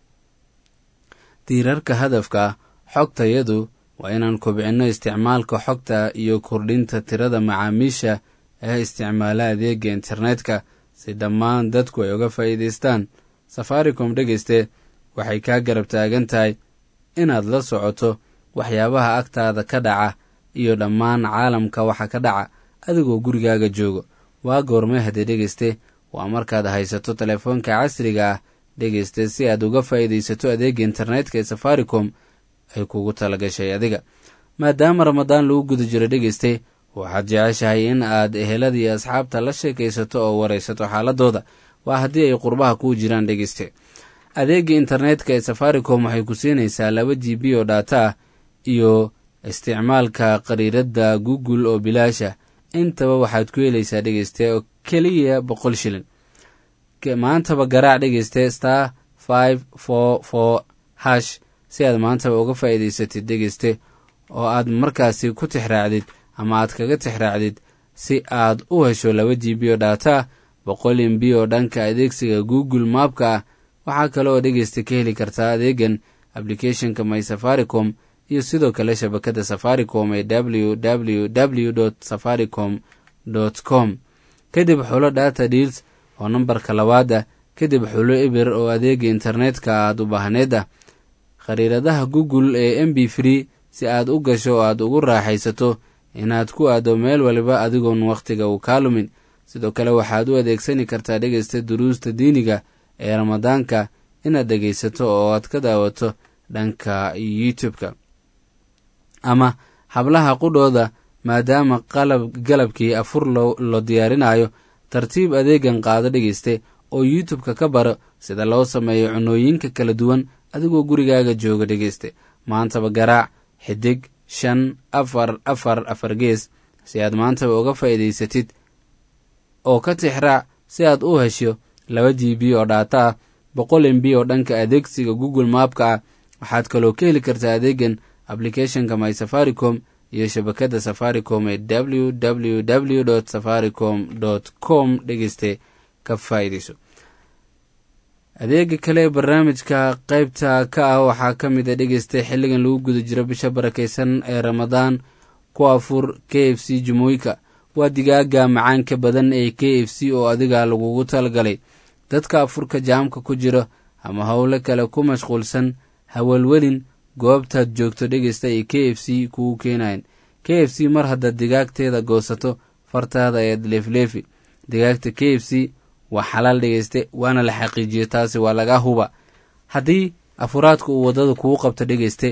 diirarka hadafka xogtayadu waa inaan kobcinno isticmaalka xogta iyo kordhinta tirada macaamiisha ee isticmaala adeega internetka si dhammaan dadku ay uga faa'iidaystaan safaricom dhegeyste waxay kaa garab taagan tahay inaad la socoto waxyaabaha agtaada ka dhaca iyo dhammaan caalamka waxa ka dhaca adigoo gurigaaga joogo waa goormee haddee dhegeyste waa markaad haysato telefoonka casriga ah dhegeyste si aad uga faa'iidaysato adeega internetka ee safaricom ay kugu talagashay adiga maadaama ramadaan lagu guda jiro dhegeyste waxaad jeceshahay in aad ehelada iyo asxaabta la sheekaysato oo waraysato xaaladooda waa haddii ay qurbaha kuu jiraan dhegeyste adeega internetka ee safaricom waxay ku siinaysaa laba g b oo dhaata ah iyo isticmaalka qariiradda google oo bilaasha intaba waxaad ku helaysaa dhegeyste oo keliya boqol shilin maantaba garaac dhegeyste star five four four hash si aad maantaba uga faa'iidaysatid dhegeyste oo aad markaasi ku tixraacdid ama aad kaga tixraacdid si aad u hesho laba g b oo dhaata boqol m b oo dhanka adeegsiga google maapka ah waxaa kale oo dhegeysta ka heli kartaa adeegan applicationka my safaricom iyo sidoo kale shabakada safaricom ee w w w dot safaricom dot com kadib xulo data deals oo nambarka labaada kadib xulo ibir oo adeega internetka aad u baahneed ah khariiradaha google ee m b free si aad u gasho oo aad ugu raaxaysato inaad ku aado meel waliba adigoon wakhtiga uu kaa lumin sidoo kale waxaad u adeegsani kartaa dhegeysta duruusta diiniga ee ramadaanka inaad dhegaysato oo aad ka daawato dhanka youtube-ka ama hablaha qudhooda maadaama qalab galabkii afur lo diyaarinayo tartiib adeegan qaado dhegeyste oo youtube-ka ka baro sida loo sameeyo cunooyinka kala duwan adigoo gurigaaga jooga dhegeyste maantaba garaac xidig shan afar afar afar gees si aad maantaba uga faa'iidaysatid oo ka tixraac si aad u hesho laba g b oo dhaata ah boqol m b oo dhanka adeegsiga google maapka ah waxaad kaloo ka heli kartaa adeegan applicationka my safaricom iyo shabakada safaricom ee w w w dot safaricom dot com dhegeyste ka faa'iidayso adeega kale ee barnaamijka qaybta ka ah waxaa ka mid a dhegeysta xilligan lagu guda jiro bisha barakaysan ee ramadaan ku afur k f c jumooyinka waa digaaga macaanka badan ee k f c oo adiga lagugu talagalay dadka afurka jaamka ku jiro ama howlo kale ku mashquulsan hawalwelin goobtaad joogto dhegeysta ay k f c kugu keenayan k f c mar haddaad digaagteeda goosato fartaada ayaad leefleefi digaagta k f c waa xalaal dhegeyste waana la xaqiijiyo taasi waa laga huba haddii afuraadka uu waddada kugu qabto dhegeyste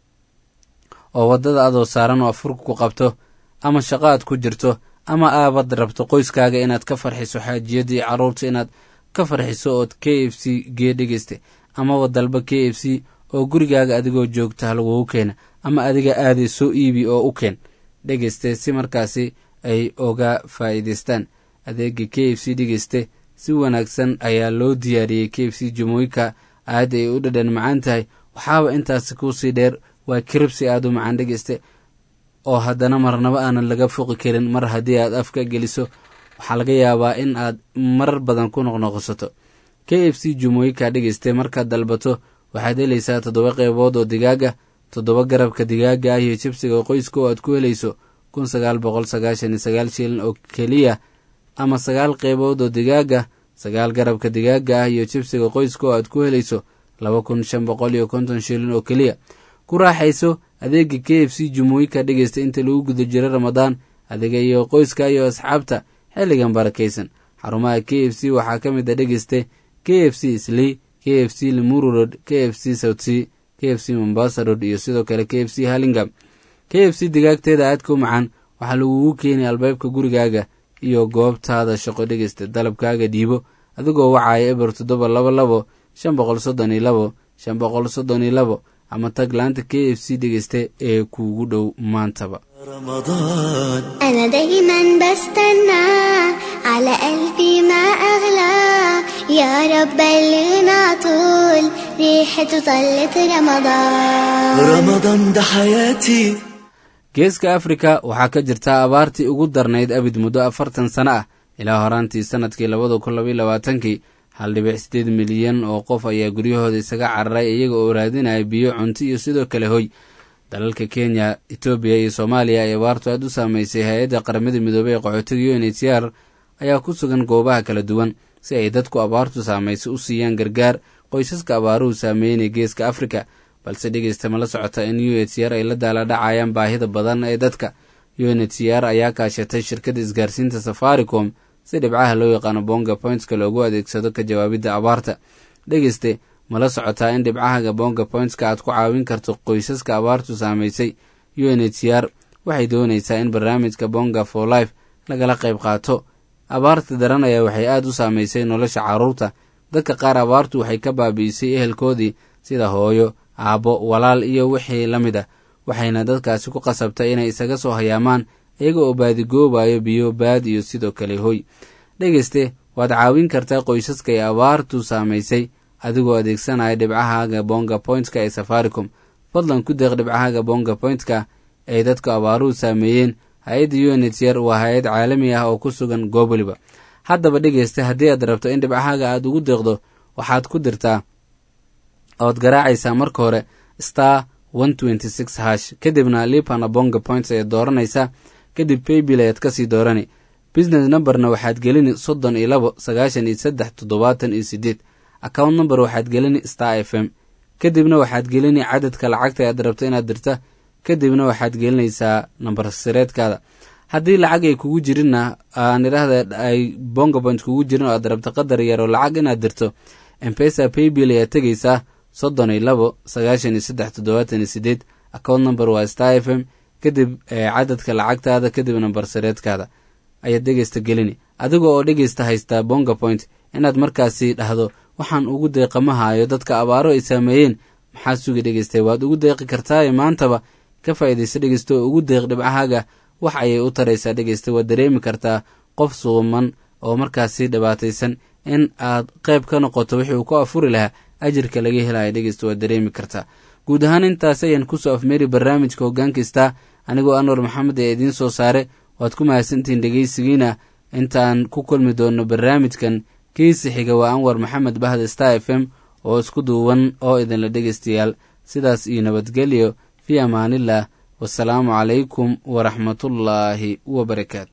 oo waddada adoo saaran oo afurka ku qabto ama shaqo aad ku jirto ama aabad rabto qoyskaaga inaad ka farxiso xaajiyadii carruurta inaad ka farxiso ood k f c gee dhegeyste amaba dalba k f c oo gurigaaga adigoo joogta lagugu keena ama adiga aaday soo iibi oo u keen dhegeyste si markaasi ay oga faa'iidaystaan adeega k f c dhegeyste si wanaagsan ayaa loo diyaariyey k f c jumooyinka aad ay u dhadhan macaan tahay. waxaaba intaasi kuusii dheer waa kiribsi aad u macaan dhegeyste oo haddana marnaba aanan laga foqi karin. mar haddii aad afka geliso waxaa laga yaabaa in aad marar badan ku noqnoqosato. k f c jumooyinka dhegeyste markaad dalbato waxaad helaysaa toddoba qeybood oo digaaga, toddoba garabka digaaga ah iyo jibsiga qoyska oo aad ku helayso kun sagaal boqol sagaashan iyo sagaal shilin oo keliya, ama sagaal qeybood oo digaaga, sagaal garabka digaaga ah iyo jibsiga qoyska oo aad ku helayso laba kun shan boqol iyo konton shilin oo keliya. ku raaxayso adeega k f c jumooyinka dhegeysta inta lagu guda jiro ramadaan, adiga iyo qoyska iyo asxaabta xilligan barakaysan. xarumaha k f c waxaa ka mid a dhegeyste k f c Islii, k f c Limuru Road, k f c South Sea, k f c Mombasa Road iyo sidoo kale k f c Hurlingham. k f c digaagteeda aadka u macaan waxaa lagugu keenay albaabka gurigaaga iyo goobtaada shaqo dhegeysta. dalabkaaga dhiibo adigoo wacaya eber toddoba laba labo shan boqol soddon iyo labo shan boqol soddon iyo labo ama tag laanta k f c dhegeyste ee kuugu dhow maantaba. أنا دايما بستنى على قلبي ما أغلى يا رب بلغنا طول ريحة طلة رمضان رمضان ده حياتي. geeska afrika waxaa ka jirta abaartii ugu darnayd abid muddo afartan sano ah. ilaa horaantii sanadkii labada kun labaiyo labaatankii hal dhibic sideed milyan oo qof ayaa guryahooda isaga cararay iyaga oo raadinaya biyo, cunto iyo sidoo kale hoy. dalalka kenya, etoobiya iyo soomaaliya ay abaartu aad u saamaysay. hay-adda qaramada midoobey ee qaxootiga u n h c r ayaa ku sugan goobaha kala duwan si ay dadku abaartu saamaysay u siiyaan gargaar qoysaska abaaruhu saameynaya geeska afrika. balse dhegeysta ma la socota in u n h c r ay la daala dhacayaan baahida badan ee dadka. u n h c r ayaa kaashatay shirkadda isgaarsiinta safaricom si dhibcaha loo yaqaano bonga pointska loogu adeegsado ka jawaabidda abaarta. dhegeyste ma la socotaa in dhibcahaga bonga pointska aad ku caawin karto qoysaska abaartu saamaysay. u n h c r waxay doonaysaa in barnaamijka bonga for life lagala qayb qaato. abaarta daran ayaa waxay aad u saamaysay nolosha carruurta. dadka qaar abaartu waxay ka baabi'isay ehelkoodii sida hooyo, aabbo, walaal iyo wixii la mid ah, waxayna dadkaasi ku qasabtay inay isaga soo hayaamaan iyaga oo baadigoobayo biyo, baad iyo sidoo kale hoy. dhegeyste waad caawin kartaa qoysaska ee abaartu saamaysay adigoo adeegsanaya dhibcahaaga bonga pointska ee safaricom. fadlan ku deeq dhibcahaaga bonga pointska ay dadka abaaruhu saameeyeen. hay-adda u n h c r waa hay-ad caalami ah oo ku sugan goob waliba. haddaba dhegeyste haddii aad rabto in dhibcahaaga aad ugu deeqdo waxaad ku dirtaa ood garaacaysaa marka hore star one twenty six hash, kadibna lipana bonga points ayaad dooranaysaa. kadib paybill ayaad kasii doorani. business numberna waxaad gelini soddon iyo labo sagaashan iyo saddex toddobaatan iyo sideed. account number waxaad gelini star f m, kadibna waxaad gelini cadadka lacagta aad rabto inaad dirta, kadibna waxaad gelinaysaa nambar sireedkaada. haddii lacag ay kugu jirinna aan idhaahda ay bonga point kugu jirin oo aad rabto qadar yar oo lacag inaad dirto, mpesa paybill ayaad tegaysaa soddon iyo labo sagaashan iyo saddex toddobaatan iyo sideed. account number waa star f m, kadib cadadka lacagtaada, kadib nambar sireedkaada ayaad dhegeysta gelini. adiga oo dhegeysta haystaa bonga point inaad markaasi dhahdo waxaan ugu deeqamahayo dadka abaaro ay saameeyeen, maxaa sugi dhegeystay waad ugu deeqi kartaaye maantaba ka faa'iidaysa dhegeysta oo ugu deeq dhibcahaaga wax ayay u taraysaa dhegeysta. waad dareemi kartaa qof suuman oo markaasi dhibaataysan in aad qayb ka noqoto wixii uu ku afuri lahaa ajirka laga helayo dhegeysta waad dareemi kartaa. guud ahaan intaas ayaan kusoo afmeeri barnaamijka hogaankista anigoo anwar maxamed ee idiin soo saare. waad ku mahadsantihiin dhegeysigiina. intaan ku kulmi doonno barnaamijkan kiisi xiga waa anwar maxamed bahda star f m oo isku duuban oo idinla dhegeystayaal sidaas iyo nabadgelyo fi amaanillah. wasalaamu calaykum waraxmatullaahi wabarakaatu.